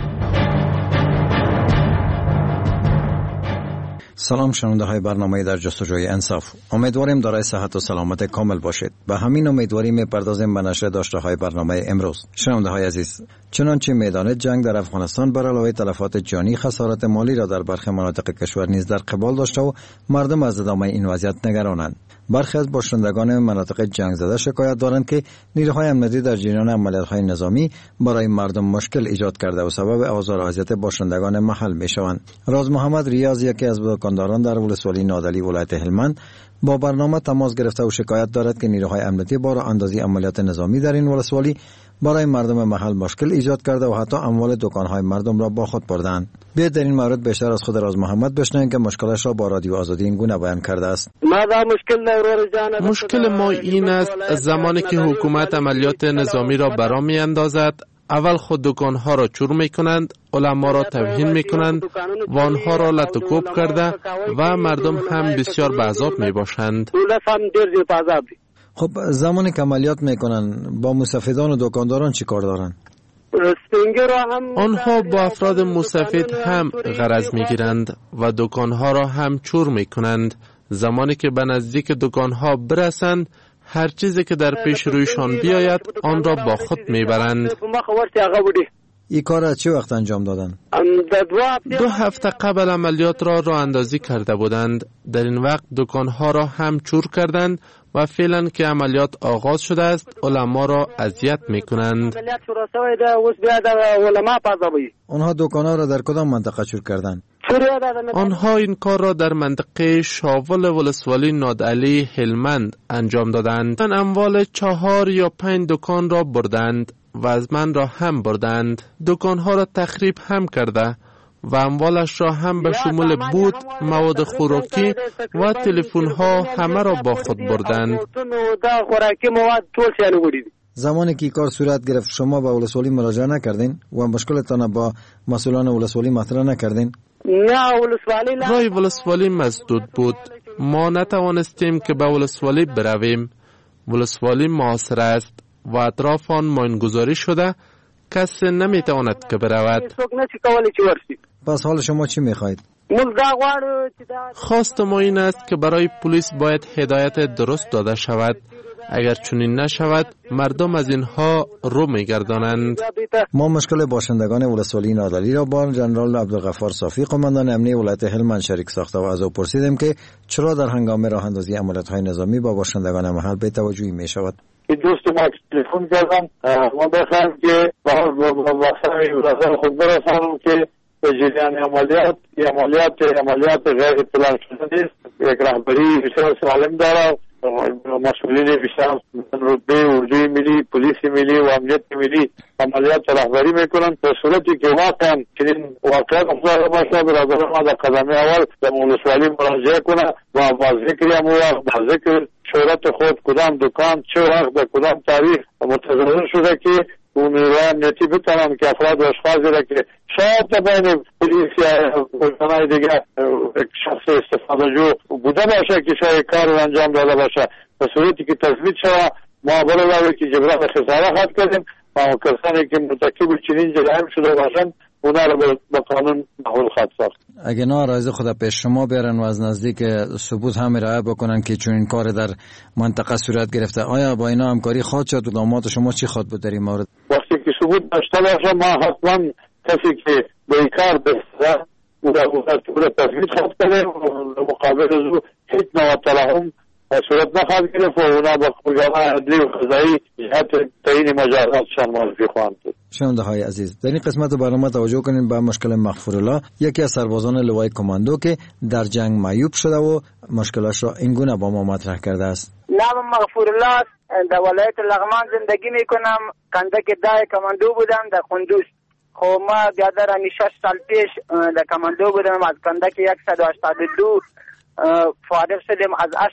سلام شنونده های برنامه در جستجوی انصاف. امیدواریم دارای صحت و سلامت کامل باشید. به همین امیدواری می‌پردازیم به نشر داشته های برنامه امروز. شنونده های عزیز، چنانچه میدان جنگ در افغانستان بر علاوه تلفات جانی خسارات مالی را در برخی مناطق کشور نیز در قبال داشته و مردم از ادامه این وضعیت نگرانند. برخی از باشندگان مناطق جنگ زده شکایت دارند که نیروهای امنیتی در جریان عملیات‌های نظامی برای مردم مشکل ایجاد کرده و سبب آزار و اذیت باشندگان محل می‌شوند. راز محمد ریاض، یکی از دکانداران در ولسوالی نادعلی ولایت هلمند، با برنامه تماس گرفته و شکایت دارد که نیروهای امنیتی با راه اندازی عملیات نظامی در این ولسوالی برای مردم محل مشکل ایجاد کرده و حتی اموال دکان‌های مردم را با خود بردند. بیایید در این مورد بیشتر از خود راز محمد بشنویم که مشکلش را با رادیو آزادی این گونه بیان کرده است. مشکل ما این است زمانی که حکومت عملیات نظامی را برا می اندازد، اول خود دکانها را چور میکنند، علما را توهین میکنند و آنها را لطکوب کرده و مردم هم بسیار به عذاب میباشند. خب زمانی که عملیات میکنن با مسافدان و دکانداران چی کار دارن؟ آنها با افراد مسافد هم غرض میگیرند و دکانها را هم چور میکنند. زمانی که به نزدیک دکانها برسند، هر چیزی که در پیش رویشان بیاید آن را با خود میبرند. این کار را چه وقت انجام دادند؟ 2 هفته قبل عملیات را راه اندازی کرده بودند. در این وقت دکانها را هم چور کردند و فعلا که عملیات آغاز شده است علما را اذیت میکنند. آنها دکانها را در کدام منطقه چور کردند؟ آنها این کار را در منطقه شاول ولسوالی نادعلی هلمند انجام دادند. اموال 4 یا 5 دکان را بردند و از من را هم بردند. دکانها را تخریب هم کرده و اموالش را هم به شمول بود، مواد خوراکی و تلفن‌ها همه را با خود بردند. زمانی که کار صورت گرفت شما به ولسوالی مراجعه نکردین و مشکلتان با مسئولان ولسوالی مطرح نکردین؟ رای ولسوالی مسدود بود. ما نتوانستیم که به ولسوالی برویم. ولسوالی محاصره است و اطراف آن ماینگذاری شده، کسی نمیتواند که برود. پس حال شما چی میخواهید؟ خواست ما این است که برای پلیس باید هدایت درست داده شود. اگر چنین نشود مردم از اینها رو میگردانند. ما مشکل باشندگان ولسوالی نادعلی را با جنرال عبدالغفار صافی قماندان امنی ولایت هلمند شریک ساخته و از او پرسیدیم که چرا در هنگام راه اندازی عملیات‌های نظامی با باشندگان محل بی‌توجهی میشود. دوست ما تلفن کردن ما بخواهیم که با واسه خود برسانم که به جریان عملیات غیر پلان شده نیست. یک رهبری بسیار سالم داره، مسئولین بیشتر رتبه اردوی ملی، پلیس ملی و امنیت ملی عملیات رهبری میکنن. در صورتی که واقعا چنین واقعیت افتاده باشه برادر ما در قدم اول به ولسوالی مراجعه کنه و با ذکر با ذکر شهرت خود کدام دکان چه وقت در کدام تاریخ متضرر شده که اون نیروهای امنیتی بتونن که افراد و اشخاصی را که شاید بین پلیس یا گروه‌های دیگه شخص استفاده جو بوده باشه که شاید کار رو انجام داده باشه، به صورتی که تثبیت شود ما برای که جبران خساره خواهد کردیم و کسانی که مرتکب چنین جرایم شده باشند اونا رو به قانون محول خواهد ساخت. اگه ناراضی خود پیش شما بیارن و از نزدیک ثبوت هم رعایت بکنن که چون این کار در منطقه صورت گرفته، آیا با اینا همکاری خواهد شد و داماد شما چی خواهد بود در این مورد؟ وقتی که ثبوت داشته باشه ما حتما کسی که به این کار بسته او را تثبیت خواهد کنیم و مقابل از هیچ نوع ترحم صورت نخواهد گرفت و اونا با ارگان‌های عدلی و قضایی جهت تعیین مجازاتشان معرفی خواهند شد. شنونده های عزیز، در این قسمت برنامه توجه کنیم به مشکل مغفورالله، یکی از سربازان لوای کماندو که در جنگ معیوب شده و مشکلش را این گونه با ما مطرح کرده است. نام مغفورالله در ولایت لغمان زندگی میکنم. کندک دای کماندو بودم در قندوز. خب ما بیادر 6 سال پیش در کماندو بودم. از کندک 182 فارغ شدیم.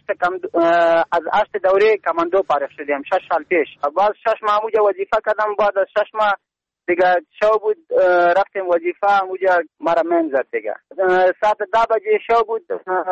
از اشت دوره کماندو فارغ شدیم 6 سال پیش. باز 6 ماه موجه وظیفه کردم. بعد از 6 ماه دیگه شو بود رفتیم وظیفه موجه مرا من زد دیگه. ساعت 10 بجه شو بود.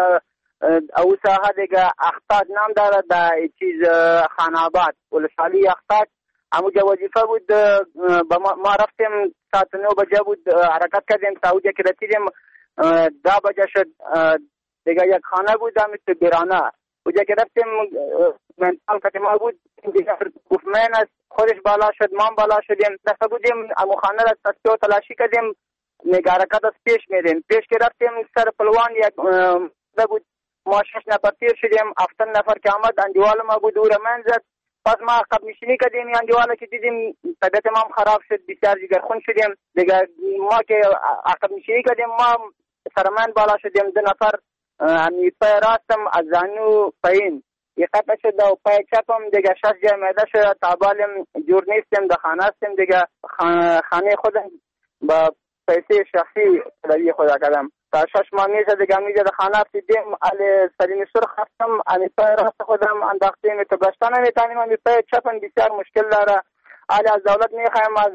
او ساعت دیگه اختاد نام داره در چیز خاناباد ولسوالی اختاد. موجه وظیفه بود. ما رفتیم ساعت 9 بجه بود حرکت کردیم تا اوجه که رسیدیم 10 بجه شد. دیگه یک خانه بود مثل بیرانه. اوجه که رفتیم منطقه کتما بود دیگه گفت من است خودش بالا شد ما بالا شدیم. دسته بودیم امو خانه را تسکیه و تلاشی کردیم. نگه حرکت از پیش میریم. پیش که رفتیم سر پلوان یک بود. ما 6 نفر تیر شدیم. 7 نفر که آمد اندیوال ما بود او را من زد. پس ما عقب نشینی کردیم. اندیوالا که دیدیم طبیعت ما خراب شد. بسیار جگرخون شدیم. دیگه ما که عقب نشینی کردیم ما سر من بالا شدیم. 2 نفر امی پای راستم از زانو پایین یقطع شد و پای چپم دیگه 6 جای میده شد. تابالم جور نیستیم در خانه هستیم دیگه. خانه خودم با پیسه شخصی روی خدا کردم. تا 6 ماه میشه دیگه میجه در خانه رسیدیم. علی سلیم سرخ هستم. امی پای راست خودم انداختیم تو گشتن نمیتونیم. امی پای چپم بسیار مشکل داره. علی از دولت میخوایم از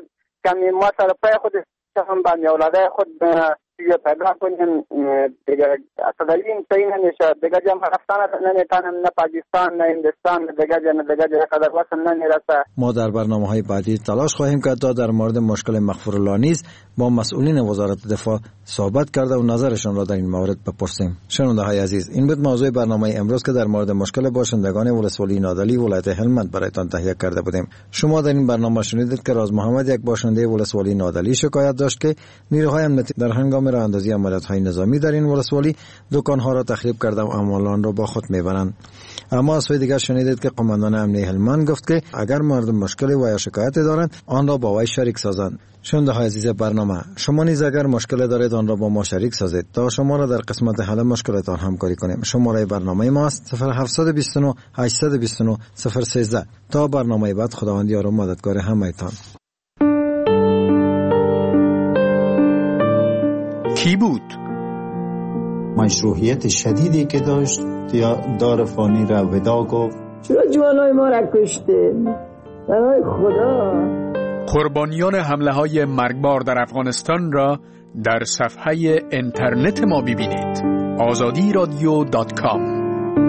کمی ما سر پای خود هم با اولاده خود دیگه پیدا کنیم دیگه اصلا این صحیح نمیشه دیگه جا رفتن نمیتونم نه پاکستان نه هندوستان دیگه جا قدر وصل نمیرسه. ما در برنامه‌های بعدی تلاش خواهیم کرد تا در مورد مشکل مغفورالله نیز با مسئولین وزارت دفاع صحبت کرده و نظرشان را در این مورد بپرسیم. شنونده‌های عزیز، این بود موضوع برنامه امروز که در مورد مشکل باشندگان ولسوالی نادعلی ولایت هلمند برایتان تهیه کرده بودیم. شما در این برنامه شنیدید که راز محمد، یک باشنده ولسوالی نادعلی، شکایت داشت که نیروهای امنیتی در هنگام راهاندازی عملیات‌های نظامی در این ولسوالی دکان‌ها را تخریب کرده و اموال را با خود میبرند. اما از سوی دیگر شنیدید که قماندان امنیه هلمند گفت که اگر مردم مشکلی و یا شکایتی دارند آن را با وی شریک سازند. شنونده‌های عزیز برنامه، شما نیز اگر مشکل دارید آن را با ما شریک سازید تا شما را در قسمت حل مشکلاتتان همکاری کنیم. شماره برنامه ما است 0729 829 013. تا برنامه بعد، خداوند یار و مددگار همه‌تان. کی بود؟ مشروعیت شدیدی که داشت یا دار فانی را ودا گفت. چرا جوانای ما را کشته؟ برای خدا. قربانیان حمله های مرگبار در افغانستان را در صفحه اینترنت ما ببینید. azadiradio.com.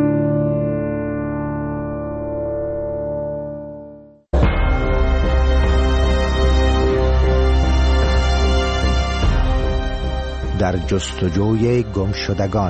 در جستجوی گمشدگان.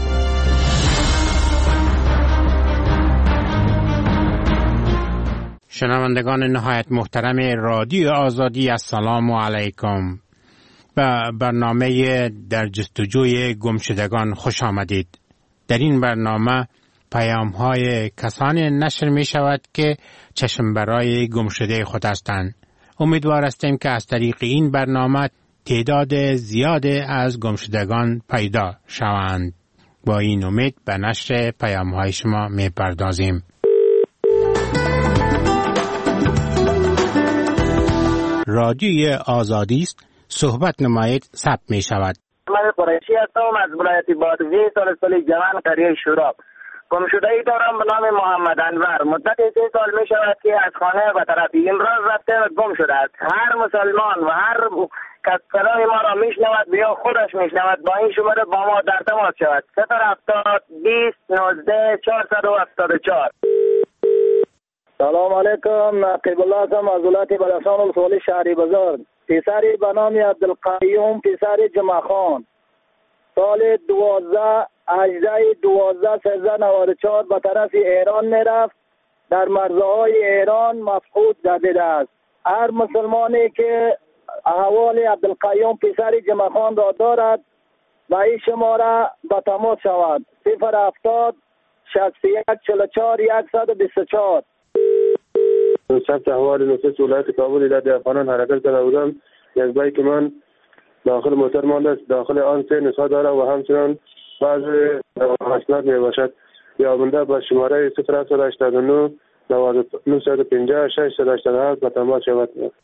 شنوندگان نهایت محترم رادیو آزادی، السلام علیکم. به برنامه در جستجوی گمشدگان خوش آمدید. در این برنامه پیام‌های کسانی نشر می شود که چشم برای گمشده خود هستند. امیدوار هستیم که از طریق این برنامه تعداد زیاد از گمشدگان پیدا شوند. با این امید به نشر پیام‌های شما می پردازیم. رادیوی آزادی است، صحبت نمایید، ثبت می شود. من قریشی هستم از ولایت بادغیس، سال جوان قریه شوراب. گمشده‌ای دارم به نام محمد انور. مدت 3 سال می شود که از خانه و طرف امراض رفته و گم شده است. هر مسلمان و هر کس صدای ما را میشنود یا خودش میشنود با این شماره با ما در تماس شود. 070 20 19 474. سلام علیکم. نقیب الله هستم از ولایت بلخان ولسوالی شهری بازار. پسری به نام عبدالقیوم پسر جمعه خان سال 12/18/12/1394 به طرف ایران میرفت. در مرزهای ایران مفقود گردیده است. هر مسلمانی که احوال عبدالقیوم پسر جمعه خان را دارد و این شماره به تماس شود. 070 61 44 124. ثبت احوال نفس ولایت کابل در افغانان حرکت کرده بودم. یک بایک من داخل موتر مانده است. داخل آن 3 نسخه داره و همچنان بعض اسناد می باشد. یابنده با شماره 0789 950 687 به تماس شود.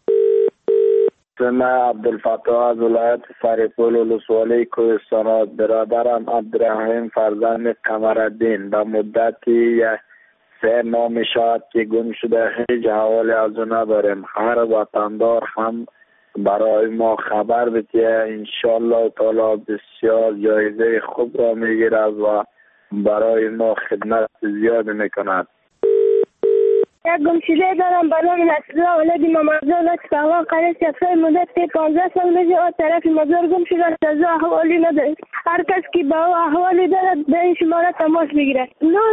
من عبدالفتاح از ولایت سرپل ولسوالی کوهستان. برادرم عبدالرحیم فرزند قمرالدین به مدتی 3 ماه می شود که گم شده. هیچ حوالی از او نداریم. هر وطندار هم برای ما خبر بده. انشالله تعالی بسیار جایزه خوب را می گیرد و برای ما خدمت زیاد می کند. یک گمشده دارم به نام نصرالله ولد محمدزاده ولایت فغان قریه سفر مدت 15 سال میشه از طرف مزار گم شده است. از احوالی ندارد. هر کس که به او احوالی دارد به این شماره تماس بگیرد.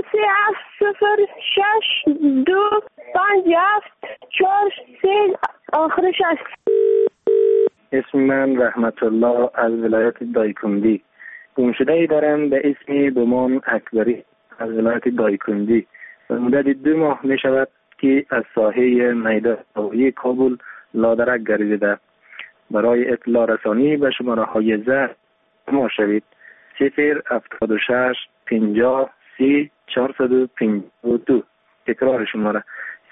937025747 آخرش است. اسم من رحمت الله از ولایت دایکندی. گمشده ای دارم به اسم بومان اکبری از ولایت دایکندی. مدت 2 ماه می شود که از ساحه میدان هوایی کابل لادرک گردیده. برای اطلاع رسانی به شماره های زرد ما شوید. 076 50 30 452. تکرار شماره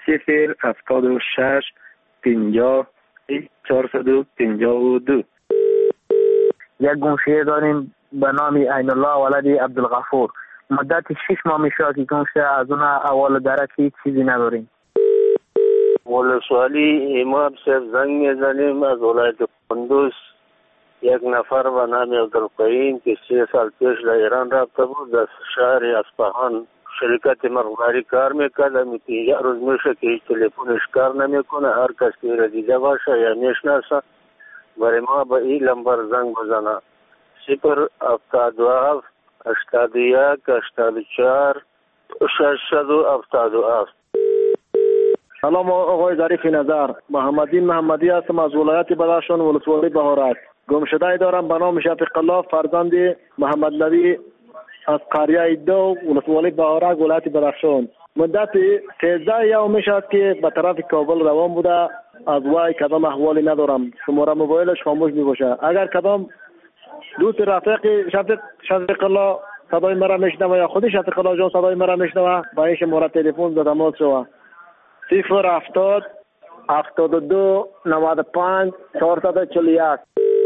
076 50 30 452. یک گمشده داریم به نام عین الله ولد عبدالغفور. مدت 6 ماه میشه که گمشده. از اون اول درک هیچ چیزی نداریم. ولسوالی امام صاحب زنگ میزنیم از ولایت کندوز. یک نفر به نام عبدالقیوم که 3 سال پیش در ایران رفته بود، در شهر اصفهان شرکت مرغداری کار میکرد. امیتی یک روز میشه که هیچ تلفنش کار نمیکنه. هر کس که را دیده باشه یا میشناسه برای ما به این لمبر زنگ بزنه: 077 81 84 677. سلام آقای ظریف نظر، محمدین محمدی هستم از ولایت بدخشان ولسوالی بهارک. گمشده دارم به نام شفیق الله فرزند محمد نبی از قریه 2 ولسوالی بهارک ولایت بدخشان. مدت 13 یوم میشد که به طرف کابل روان بوده. از وای کدام احوالی ندارم. شماره موبایلش خاموش می باشه. اگر کدام دوست رفیق شفیق الله صدای مرا میشنوه یا خودی شفیق الله جان صدای مرا میشنوه با این شماره تلفن به تماس شوه: 070 72 95 441.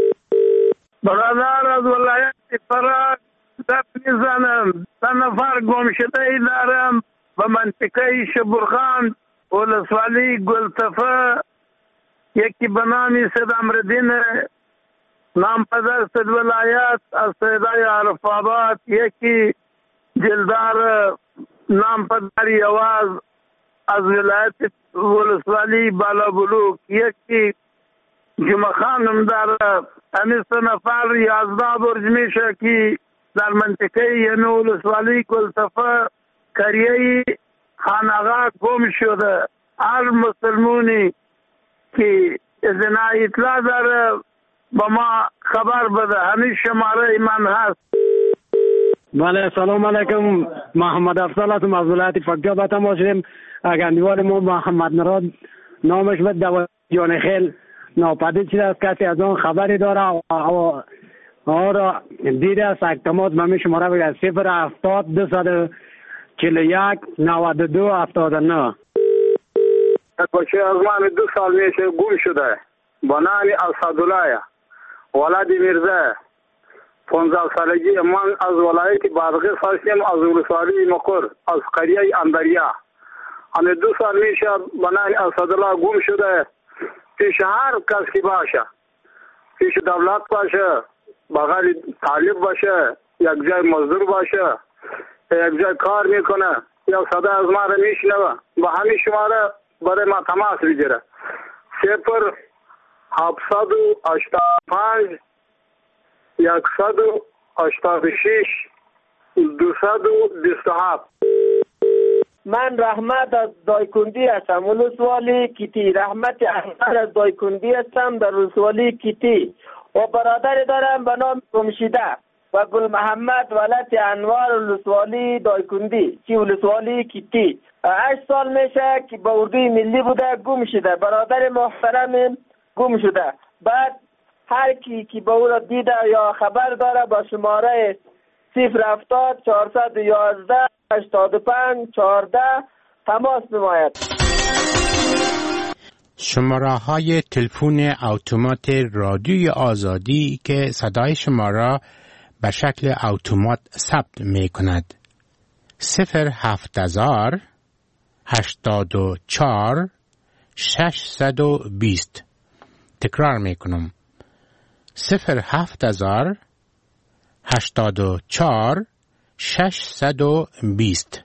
برادر از ولایت فرات دست میزنم. 3 نفر گمشده ای دارم به منطقه شبرخان ولسوالی گلتفه. یکی به نام سید امردین نام پدر سید ولایت از سیدای عرف آباد. یکی جلدار نام پدر یواز از ولایت ولسوالی بالا بلوک. یکی جمعه خانم داره. همین 3 نفر 11 برج میشه که در منطقه یعنی ولسوالی گلتفه کریه خانقاه گم شده. هر مسلمونی که ازنا اطلاع داره با ما خبر بده. همین شماره من هست. بله سلام علیکم. محمد افضل هستم از ولایت فقیه به تماس شدیم. اگندوار ما محمد مراد نامش به دوای جان خیل ناپدید شده است. کسی از آن خبری داره آره دیده است اکتماس به می شماره بگه 070 241 92 79. بچه از من 2 سال میشه گم شده. بنانی اسدالله ولد میرزا 15 سالگی. من از ولایت بادغیس هستم از ولسوالی مقر از قریه اندریا. همه 2 سال میشه بنانی اسدالله گم شده. پیش هر کس که باشه، پیش دولت باشه، بغیر طالب باشه، یک جای مزدور باشه، یک جای کار میکنه یا صدا از ما را میشنوه با همین شماره برای ما تماس بگیره: 0785 186 227. من رحمت از دایکندی هستم ولسوالی کیتی. رحمت احمد از دایکندی هستم در ولسوالی کیتی و برادر دارم به نام گمشده و گل محمد ولد انوار ولسوالی دایکندی چی ولسوالی کیتی. 8 سال میشه که با اردوی ملی بوده گم شده. برادر محترم گم شده. بعد هر کی که با او را دیده یا خبر داره با شماره 070 411 85 14 تماس نماید. شماره های تلفن اتومات رادیوی آزادی که صدای شما را به شکل اتومات ثبت می کند: 070 84 620. تکرار می کنم: 070 84 620.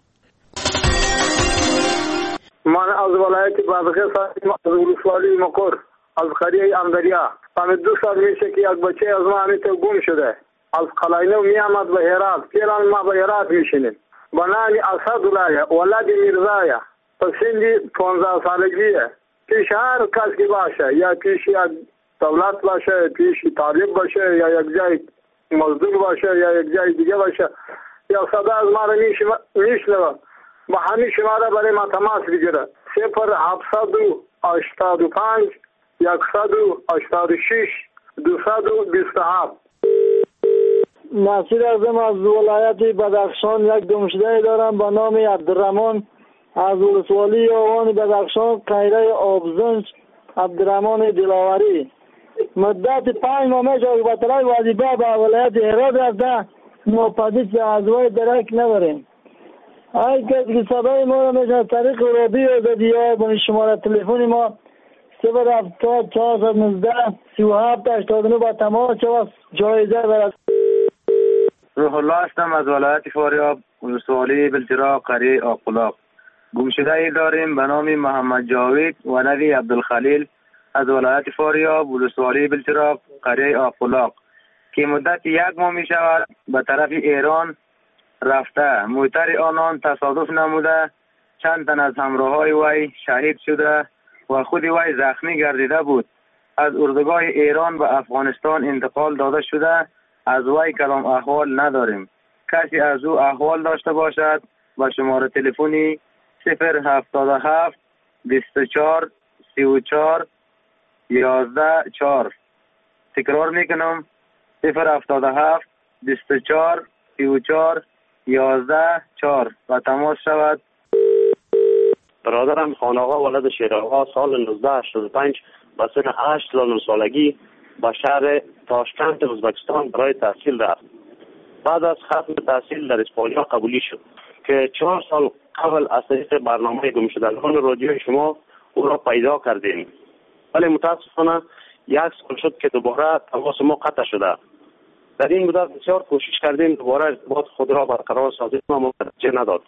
من از ولایت بادغیس هستم از ولسوالی مقر از قریه اندریا. همه 2 سال میشه که یک بچه از ما همیته گم شده. از قلاینو می آمد به هرات. فعلا ما به هرات میشینیم. بنانی اسدالله ولد میرزا پسندی 15 سالگیه. پیش هر کس که باشه یا پیش یک دولت باشه، پیش طالب باشه یا یک جای مزدور باشه یا یک جای دیگه باشه یا صدا از ما را میشنوه با همین شماره برای ما تماس بگیره: 0785 186 227. ناصر اعظم از ولایت بدخشان. یک گمشده دارم به نام عبدالرحمن از ولسوالی آوان بدخشان قیره آبزنج عبدالرحمن دلاوری. مدت 5 ماه میشه که به طرف وظیفه به ولایت هرات رفته ناپدید از وای درک نداریم. هر کسی که صدای ما را میشنه طریق رادیو آزادی یا با شماره تلفن ما 070 419 37 89 با تماس شود. جایزه برد. روح الله هستم از ولایت فاریاب، ولسوالی بلچراغ، قریه آقلاق. گمشده ای داریم به نام محمد جاوید ولدی عبدالخلیل از ولایت فاریاب، ولسوالی بلچراغ، قریه آقلاق که مدت 1 ماه می شود به طرف ایران رفته. موتر آنان تصادف نموده، چند تن از همراهای وی شهید شده و خود وی زخمی گردیده بود. از اردوگاه ایران به افغانستان انتقال داده شده. از وی کلام احوال نداریم. کسی از او احوال داشته باشد با شماره تلفنی 077 24 34 11 4. تکرار میکنم 077 24 34 11 4 و تماس شود. برادرم خانآقا ولد شیرآقا سال 1985 با سن 8 سالگی به شهر تاشکند ازبکستان برای تحصیل رفت. بعد از ختم تحصیل در اسپانیا قبولی شد که 4 سال قبل از طریق برنامه گمشدگان رادیو شما او را پیدا کردیم، ولی متاسفانه 1 سال شد که دوباره تماس ما قطع شده. در این مدت بسیار کوشش کردیم دوباره ارتباط خود را برقرار سازیم اما نتیجه نداد.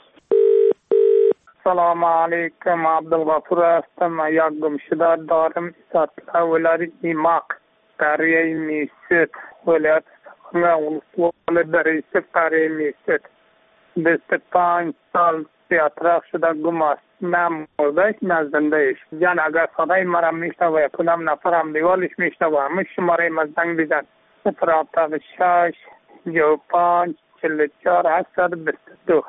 سلام علیکم، عبدالغفور هستم. یک گمشده دارم سطح ولایت نیماق، قریه میست، ولایت سخنه، ولسوال دریسه، قریه میست. 25 سال اطراف شده گم است. نه مردهش نه زندهش. جان اگر صدای مرا میشنوه کدام نفر هم دیوالش میشنوه همه شماره ما زنگ بزن 076 55 44 822.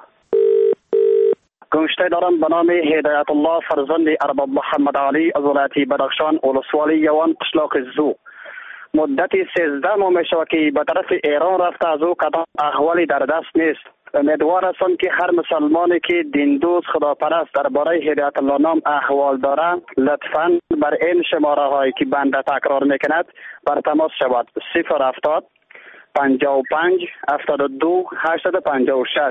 گمشته دارم به نام هدایت الله فرزند ارباب محمد علی از ولایت بدخشان، ولسوالی یوان، قشلاق زو. مدتی 13 ماه می شود که به طرف ایران رفته. از او کدام احوالی در دست نیست. امیدوار هستم که هر مسلمانی که دین دوست خداپرست درباره هدایت الله نام احوال دارند لطفاً بر این شماره هایی که بنده تکرار میکند بر تماس شود. 070 55 72 856.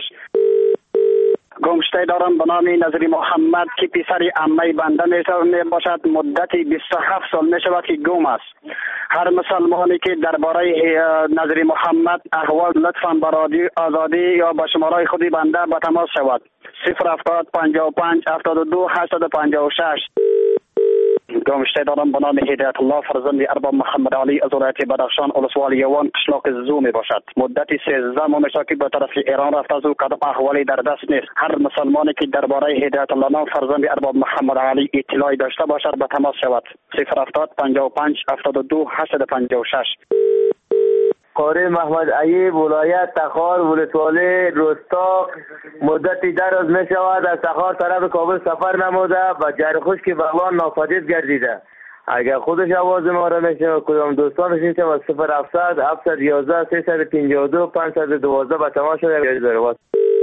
گمشته دارم به نام نظری محمد که پسر عمه بنده می باشد. مدتی 27 سال می شود که گم است. هر مسلمانی که درباره نظری محمد احوال لطفاً به رادیو آزادی یا به شماره خودی بنده به تماس شود. 070 55 72 856. گمشته دارم به نام هدایت الله فرزند ارباب محمد علی از ولایت بدخشان، ولسوال یوان، قشلاق زو می باشد. مدتی 13 ماه می شود که به طرف ایران رفته. از او کدام احوالی در دست نیست. هر مسلمانی که درباره هدایت الله نام فرزند ارباب محمد علی اطلاعی داشته باشد به تماس شود. 070 55 72 856. قاری محمد ایوب، ولایت تخار، ولسوالی رستاق. مدتی دراز می شود از تخار طرف کابل سفر نموده و جرخوش که بغلان ناپدید گردیده. اگر خودش آواز ما را میشنوه کدام دوستانش میشه از 0700 711 352 512 به تماس شده.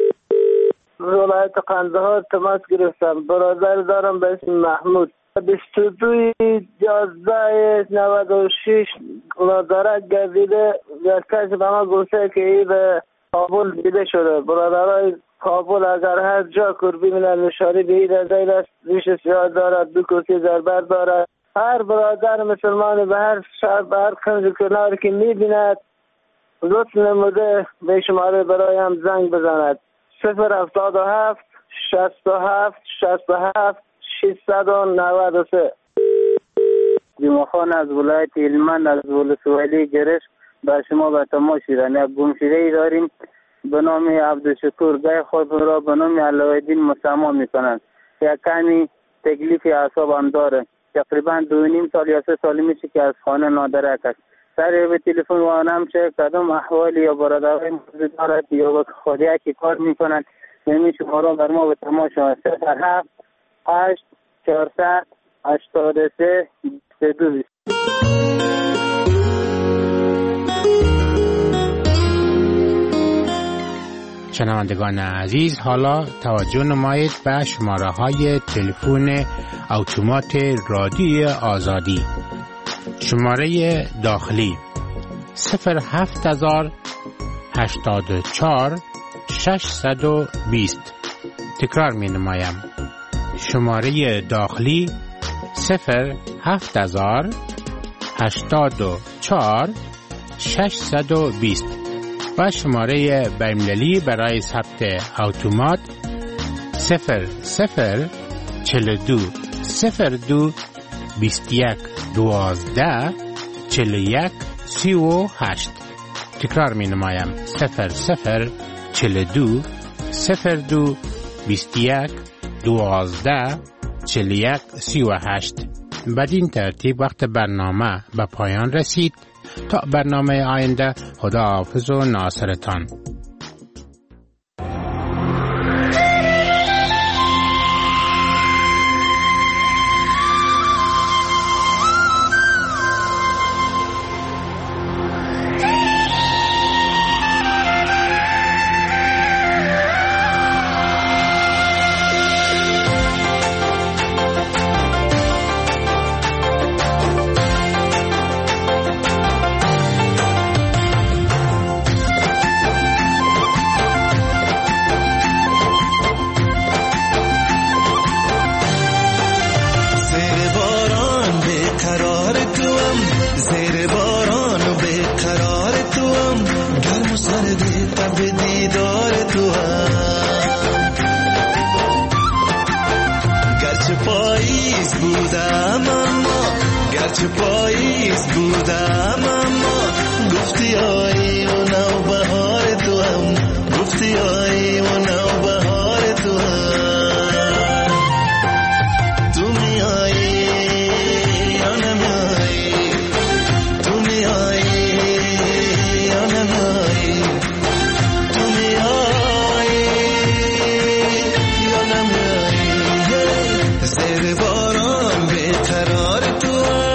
ولایت قندهار تماس گرفتم. برادر دارم به اسم محمود 22 11 96 مدارک گردیده. یک کسی به ما گفته که این به کابل دیده شده. برادرای کابل اگر هر جا کربی من نشانی به این رضایل است. ریش سیاه دارد، 2 کرسی زربر دارد. هر برادر مسلمان به هر شهر به هر کنج کنار که میبیند لطف نموده به شماره برایم زنگ بزند. 077 67 67 693. جمعخان از ولایت هلمند از ولسوالی گرش به شما به تماس شدن. یک گمشده ای داریم به نام عبدالشکور. گای خود را به نام علوالدین مسما میکنند. یک کمی تکلیف اعصاب هم داره. تقریبا 2.5 سال یا 3 سال میشه که از خانه نادرک است. سر به تلفن وانم چه کدام احوالی یا برادرای موجود دارد یا با خودی که کار میکنند نمی شمارا بر ما به تماس شود. 07 8 400 83 22. شنوندگان عزیز، حالا توجه نمایید به شماره های تلفن اتومات رادیو آزادی. شماره داخلی 07084 620 تکرار می نمایم. شماره داخلی 07084 620 و شماره بین‌المللی برای ثبت اتومات 0042 02 21 12 41 38. تکرار می نمایم 0042 02 21 12 41 38. بدین ترتیب وقت برنامه به پایان رسید. تا برنامه آینده، خداحافظ و ناصرتان. گرچه پاییز بودم اما گفتی آیی و نوبهار تو هم، گفتی آیی و نوبهار تو هم. تو میایی یا نمیایی، تو میایی یا نمیایی، تو میایی یا نمیایی. زیر باران بیقرار تو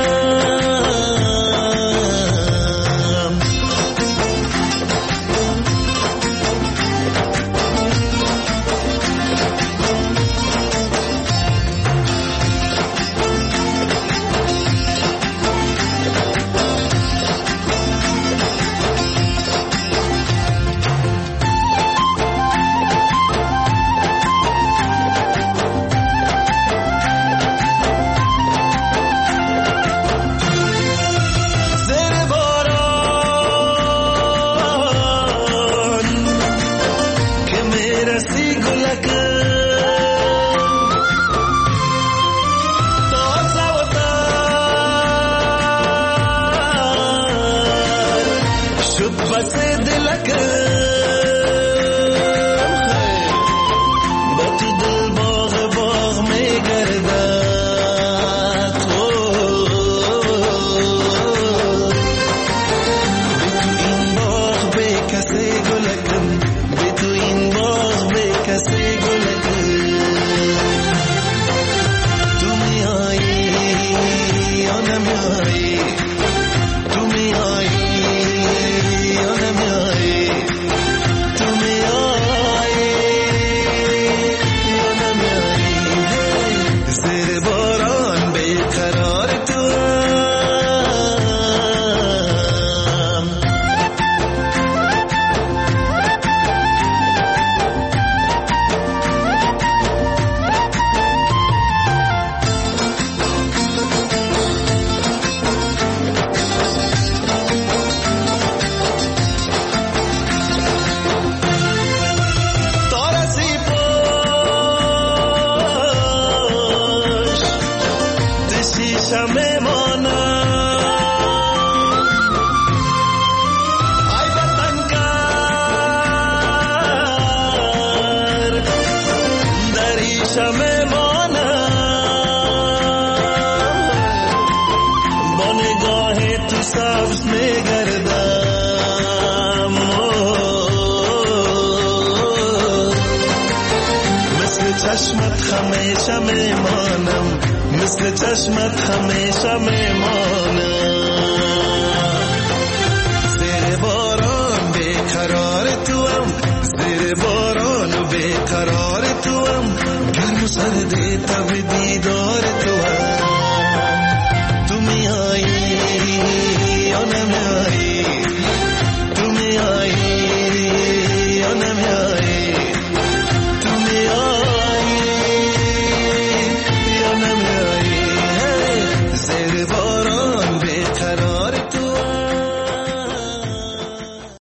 چشمت همیشه میمانم، مثل چشمت همیشه میمانم. زیر باران بیقرار توام، زیر باران و بیقرار توام، گرم و سرد تب دیدار تو